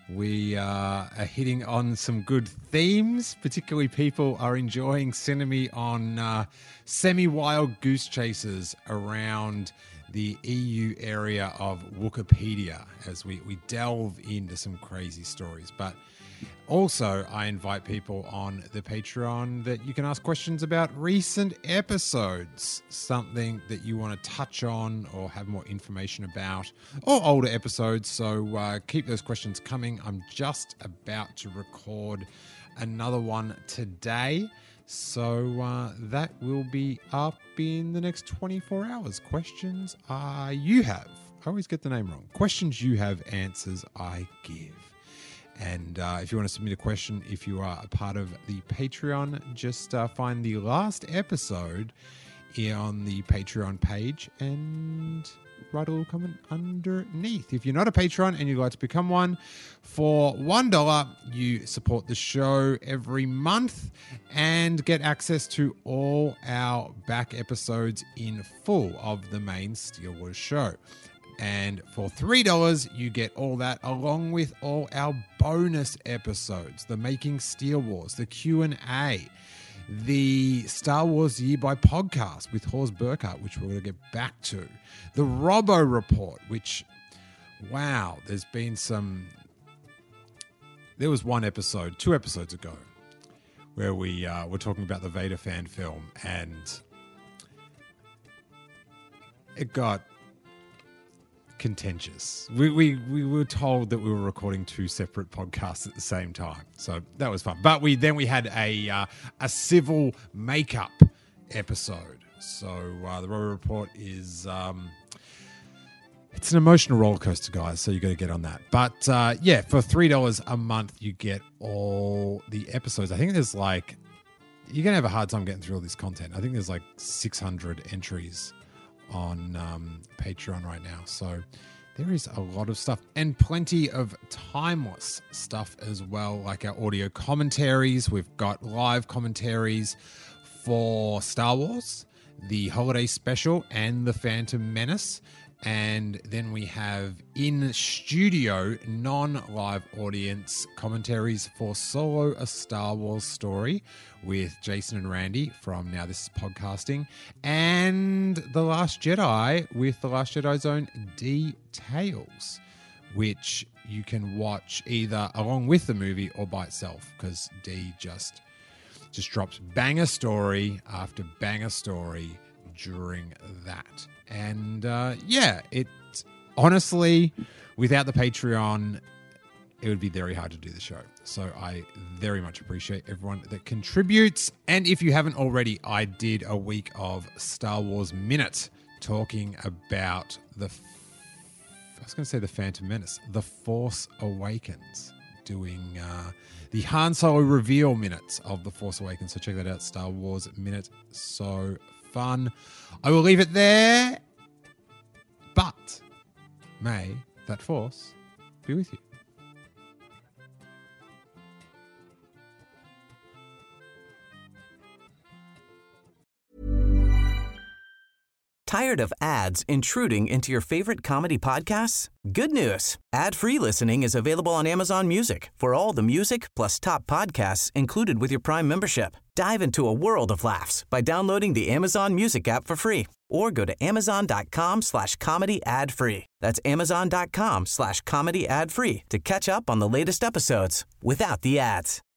We are hitting on some good themes. Particularly, people are enjoying sending me on semi-wild goose chases around the EU area of Wikipedia as we delve into some crazy stories. But also, I invite people on the Patreon that you can ask questions about recent episodes, something that you want to touch on or have more information about, or older episodes. So keep those questions coming. I'm just about to record another one today. So that will be up in the next 24 hours. Questions you have. I always get the name wrong. Questions you have, answers I give. And if you want to submit a question, if you are a part of the Patreon, just find the last episode on the Patreon page and write a little comment underneath. If you're not a Patreon and you'd like to become one, for $1, you support the show every month and get access to all our back episodes in full of the main Steele Wars show. And for $3, you get all that along with all our bonus episodes, the Making Steele Wars, the Q&A, the Star Wars Year by Podcast with Horst Burkhardt, which we're going to get back to, the Robo Report, which, wow, there was one episode, 2 episodes ago, where we were talking about the Vader fan film, and it got contentious. We were told that we were recording 2 separate podcasts at the same time, so that was fun. But we had a civil makeup episode. So the Robo Report is it's an emotional roller coaster, guys. So you got to get on that. But yeah, for $3 a month, you get all the episodes. I think there's you're gonna have a hard time getting through all this content. I think there's 600 entries on Patreon right now. So there is a lot of stuff and plenty of timeless stuff as well, like our audio commentaries. We've got live commentaries for Star Wars, the Holiday Special, and the Phantom Menace. And then we have in-studio, non-live audience commentaries for Solo, A Star Wars Story with Jason and Randy from Now This Is Podcasting, and The Last Jedi with The Last Jedi's own Details, which you can watch either along with the movie or by itself, because D just drops banger story after banger story during that. And yeah, it honestly, without the Patreon, it would be very hard to do the show. So I very much appreciate everyone that contributes. And if you haven't already, I did a week of Star Wars Minute talking about the Phantom Menace, The Force Awakens, doing the Han Solo reveal minutes of The Force Awakens. So check that out, Star Wars Minute. So fun. I will leave it there, but may that force be with you. Tired of ads intruding into your favorite comedy podcasts? Good news. Ad-free listening is available on Amazon Music for all the music plus top podcasts included with your Prime membership. Dive into a world of laughs by downloading the Amazon Music app for free or go to amazon.com/comedy ad-free. That's amazon.com/comedy ad-free to catch up on the latest episodes without the ads.